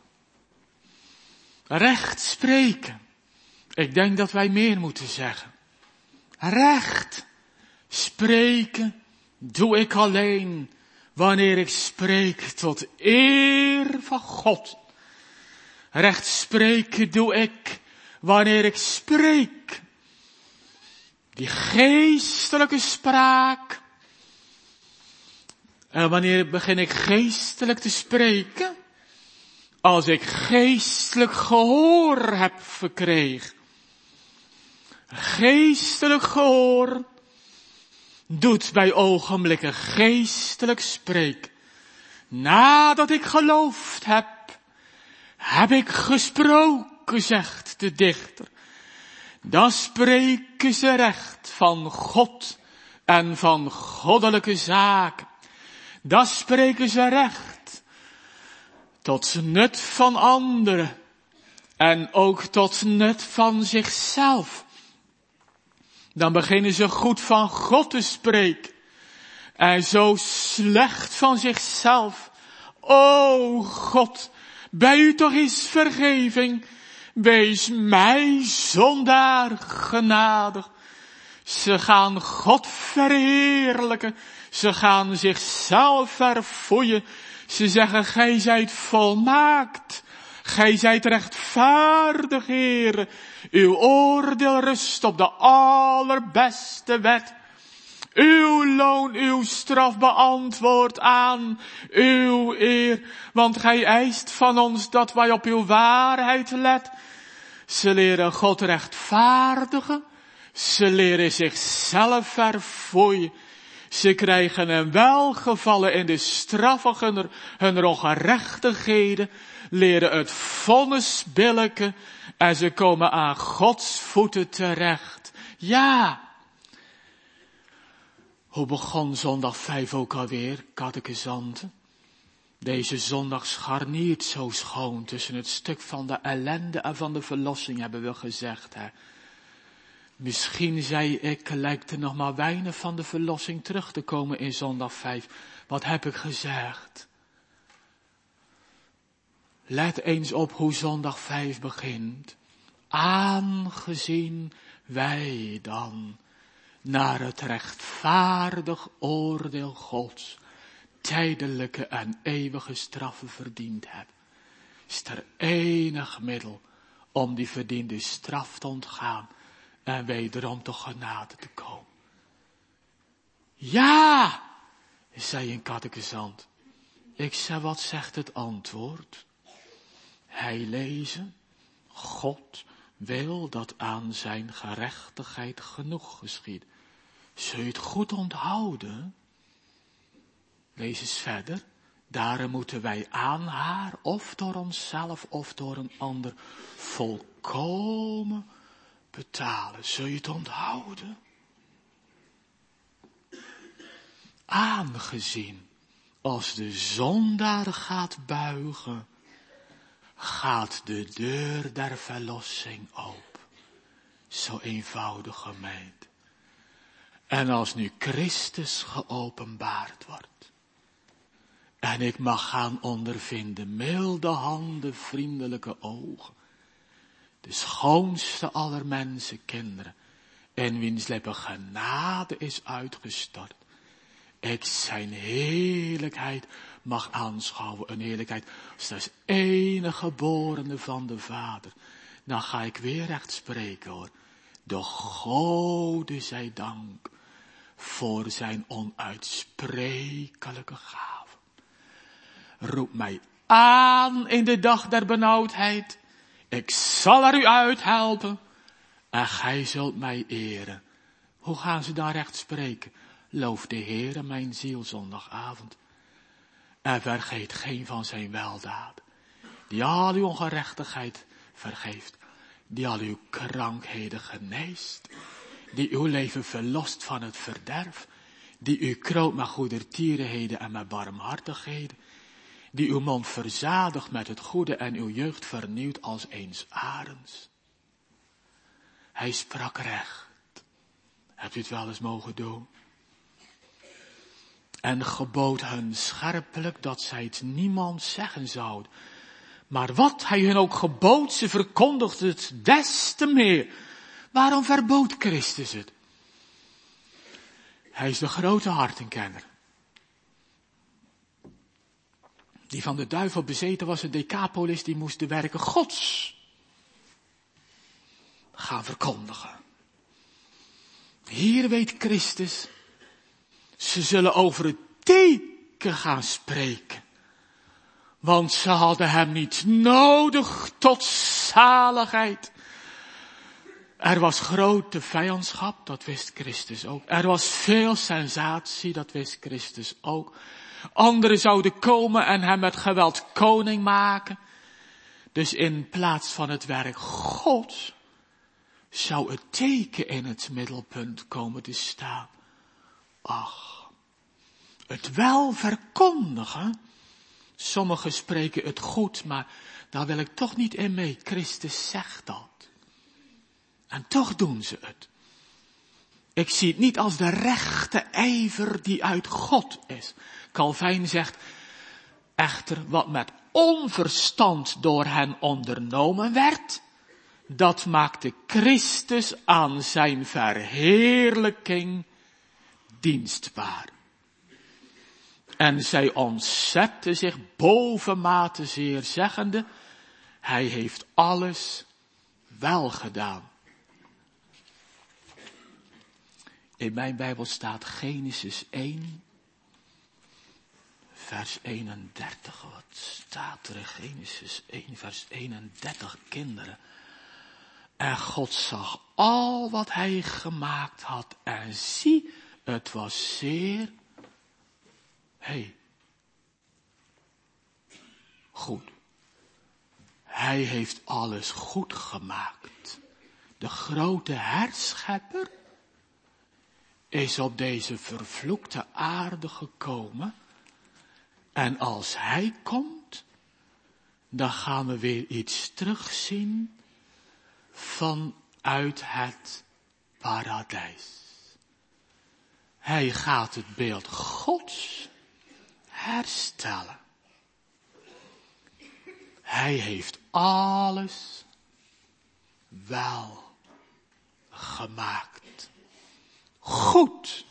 S1: recht spreken. Ik denk dat wij meer moeten zeggen. Recht spreken doe ik alleen wanneer ik spreek tot eer van God. Recht spreken doe ik wanneer ik spreek. Die geestelijke spraak. En wanneer begin ik geestelijk te spreken? Als ik geestelijk gehoor heb verkregen. Geestelijk gehoor doet bij ogenblikken geestelijk spreek. Nadat ik geloofd heb, heb ik gesproken, zegt de dichter. Dan spreken ze recht van God en van goddelijke zaken. Dan spreken ze recht tot nut van anderen en ook tot nut van zichzelf. Dan beginnen ze goed van God te spreken en zo slecht van zichzelf. O God, bij u toch is vergeving, wees mij zondaar genadig. Ze gaan God verheerlijken, ze gaan zichzelf verfoeien. Ze zeggen, gij zijt volmaakt, gij zijt rechtvaardig, Heer. Uw oordeel rust op de allerbeste wet. Uw loon, uw straf beantwoordt aan uw eer, want gij eist van ons dat wij op uw waarheid let. Ze leren God rechtvaardigen, ze leren zichzelf verfoeien. Ze krijgen een welgevallen in de straffen hunner, hunner ongerechtigheden, leren het vonnis billijken en ze komen aan Gods voeten terecht. Ja. Hoe begon zondag vijf ook alweer, catechizanten? Deze zondag scharniert zo schoon tussen het stuk van de ellende en van de verlossing, hebben we gezegd, hè. Misschien, zei ik, lijkt er nog maar weinig van de verlossing terug te komen in zondag vijf. Wat heb ik gezegd? Let eens op hoe zondag vijf begint. Aangezien wij dan naar het rechtvaardig oordeel Gods tijdelijke en eeuwige straffen verdiend hebben, is er enig middel om die verdiende straf te ontgaan en wederom tot genade te komen. Ja, zei een catechizant. Ik zei, wat zegt het antwoord? Hij lezen, God wil dat aan zijn gerechtigheid genoeg geschiet. Zul je het goed onthouden? Lees eens verder. Daarom moeten wij aan haar, of door onszelf, of door een ander, volkomen betalen. Zul je het onthouden? Aangezien, als de zondaar gaat buigen, gaat de deur der verlossing open. Zo eenvoudig gemeend. En als nu Christus geopenbaard wordt, en ik mag gaan ondervinden, milde handen, vriendelijke ogen, de schoonste aller mensenkinderen, in wiens lippen genade is uitgestort, ik zijn heerlijkheid mag aanschouwen, een heerlijkheid als dat is enige geborene van de Vader, dan ga ik weer recht spreken, hoor. De Gode zij dank voor zijn onuitsprekelijke gaven. Roep mij aan in de dag der benauwdheid. Ik zal er u uithelpen en gij zult mij eren. Hoe gaan ze dan recht spreken? Loof de Heere mijn ziel zondagavond. En vergeet geen van zijn weldaad. Die al uw ongerechtigheid vergeeft. Die al uw krankheden geneest. Die uw leven verlost van het verderf. Die u kroont met goedertierenheden en met barmhartigheden. Die uw mond verzadigt met het goede en uw jeugd vernieuwt als eens arends. Hij sprak recht. Hebt u het wel eens mogen doen? En gebood hun scherpelijk dat zij het niemand zeggen zouden. Maar wat hij hun ook gebood, ze verkondigden het des te meer. Waarom verbood Christus het? Hij is de grote hartenkenner. die van de duivel bezeten was, een Decapolis, die moest de werken Gods gaan verkondigen. Hier weet Christus, ze zullen over het teken gaan spreken. Want ze hadden hem niet nodig tot zaligheid. Er was grote vijandschap, dat wist Christus ook. Er was veel sensatie, dat wist Christus ook. Anderen zouden komen en hem met geweld koning maken. Dus in plaats van het werk Gods zou het teken in het middelpunt komen te staan. Ach, het wel verkondigen. Sommigen spreken het goed, maar daar wil ik toch niet in mee. Christus zegt dat. En toch doen ze het. Ik zie het niet als de rechte ijver die uit God is. Calvijn zegt echter wat met onverstand door hen ondernomen werd, dat maakte Christus aan zijn verheerlijking dienstbaar. En zij ontzette zich bovenmate zeer, zeggende, hij heeft alles wel gedaan. In mijn Bijbel staat Genesis één, vers eenendertig. Wat staat er in Genesis één, vers eenendertig, kinderen? En God zag al wat hij gemaakt had en zie, het was zeer, hey, goed. Hij heeft alles goed gemaakt. De grote herschepper is op deze vervloekte aarde gekomen. En als hij komt, dan gaan we weer iets terugzien vanuit het paradijs. Hij gaat het beeld Gods herstellen. Hij heeft alles wel gemaakt. Goed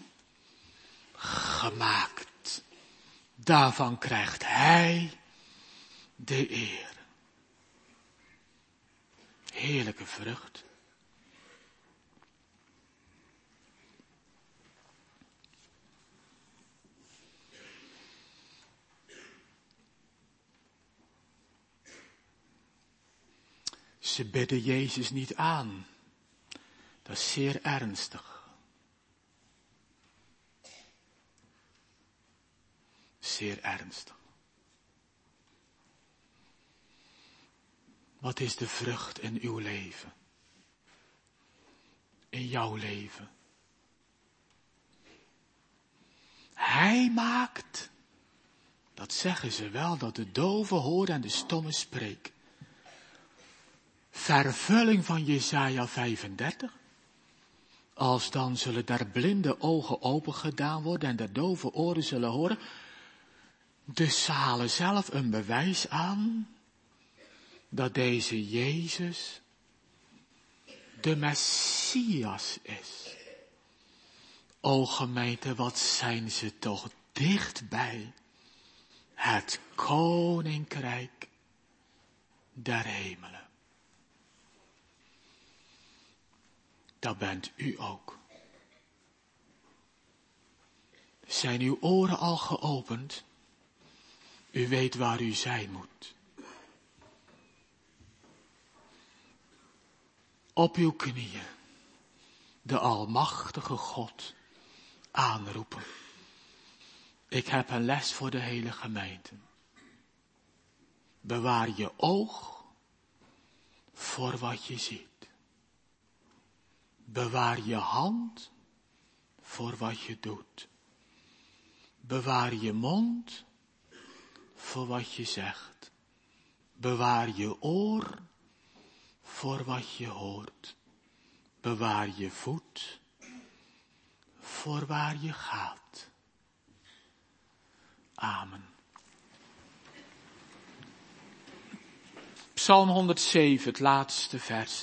S1: gemaakt. Daarvan krijgt hij de eer. Heerlijke vrucht. Ze bidden Jezus niet aan. Dat is zeer ernstig. Zeer ernstig. Wat is de vrucht in uw leven? In jouw leven? Hij maakt, dat zeggen ze wel, dat de dove horen en de stomme spreken. Vervulling van Jesaja vijfendertig. Als dan zullen der blinde ogen open gedaan worden en de dove oren zullen horen. Dus ze halen zelf een bewijs aan dat deze Jezus de Messias is. O gemeente, wat zijn ze toch dichtbij het koninkrijk der hemelen. Dat bent u ook. Zijn uw oren al geopend? U weet waar u zijn moet. Op uw knieën de almachtige God aanroepen. Ik heb een les voor de hele gemeente. Bewaar je oog voor wat je ziet. Bewaar je hand voor wat je doet. Bewaar je mond voor wat je zegt. Bewaar je oor voor wat je hoort. Bewaar je voet voor waar je gaat. Amen. Psalm honderdzeven, het laatste vers.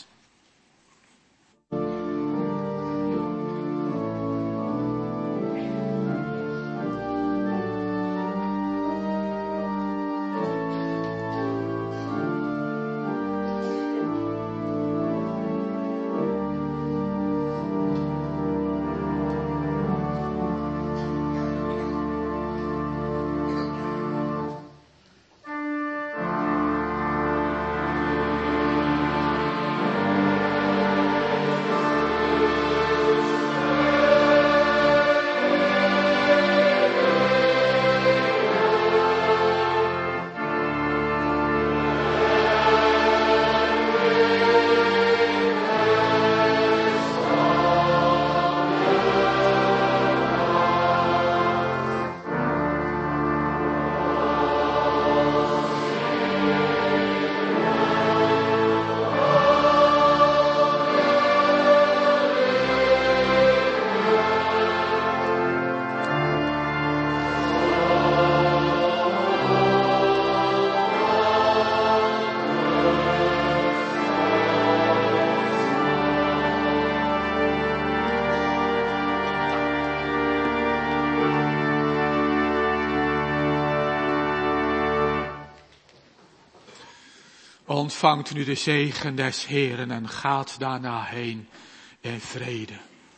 S1: Ontvangt nu de zegen des Heeren en gaat daarna heen in vrede.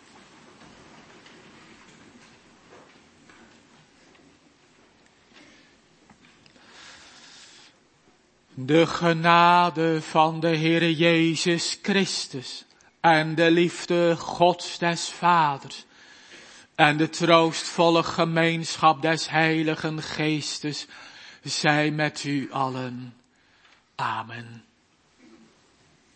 S1: De genade van de Heere Jezus Christus en de liefde Gods des Vaders en de troostvolle gemeenschap des Heiligen Geestes zij met u allen. Amen.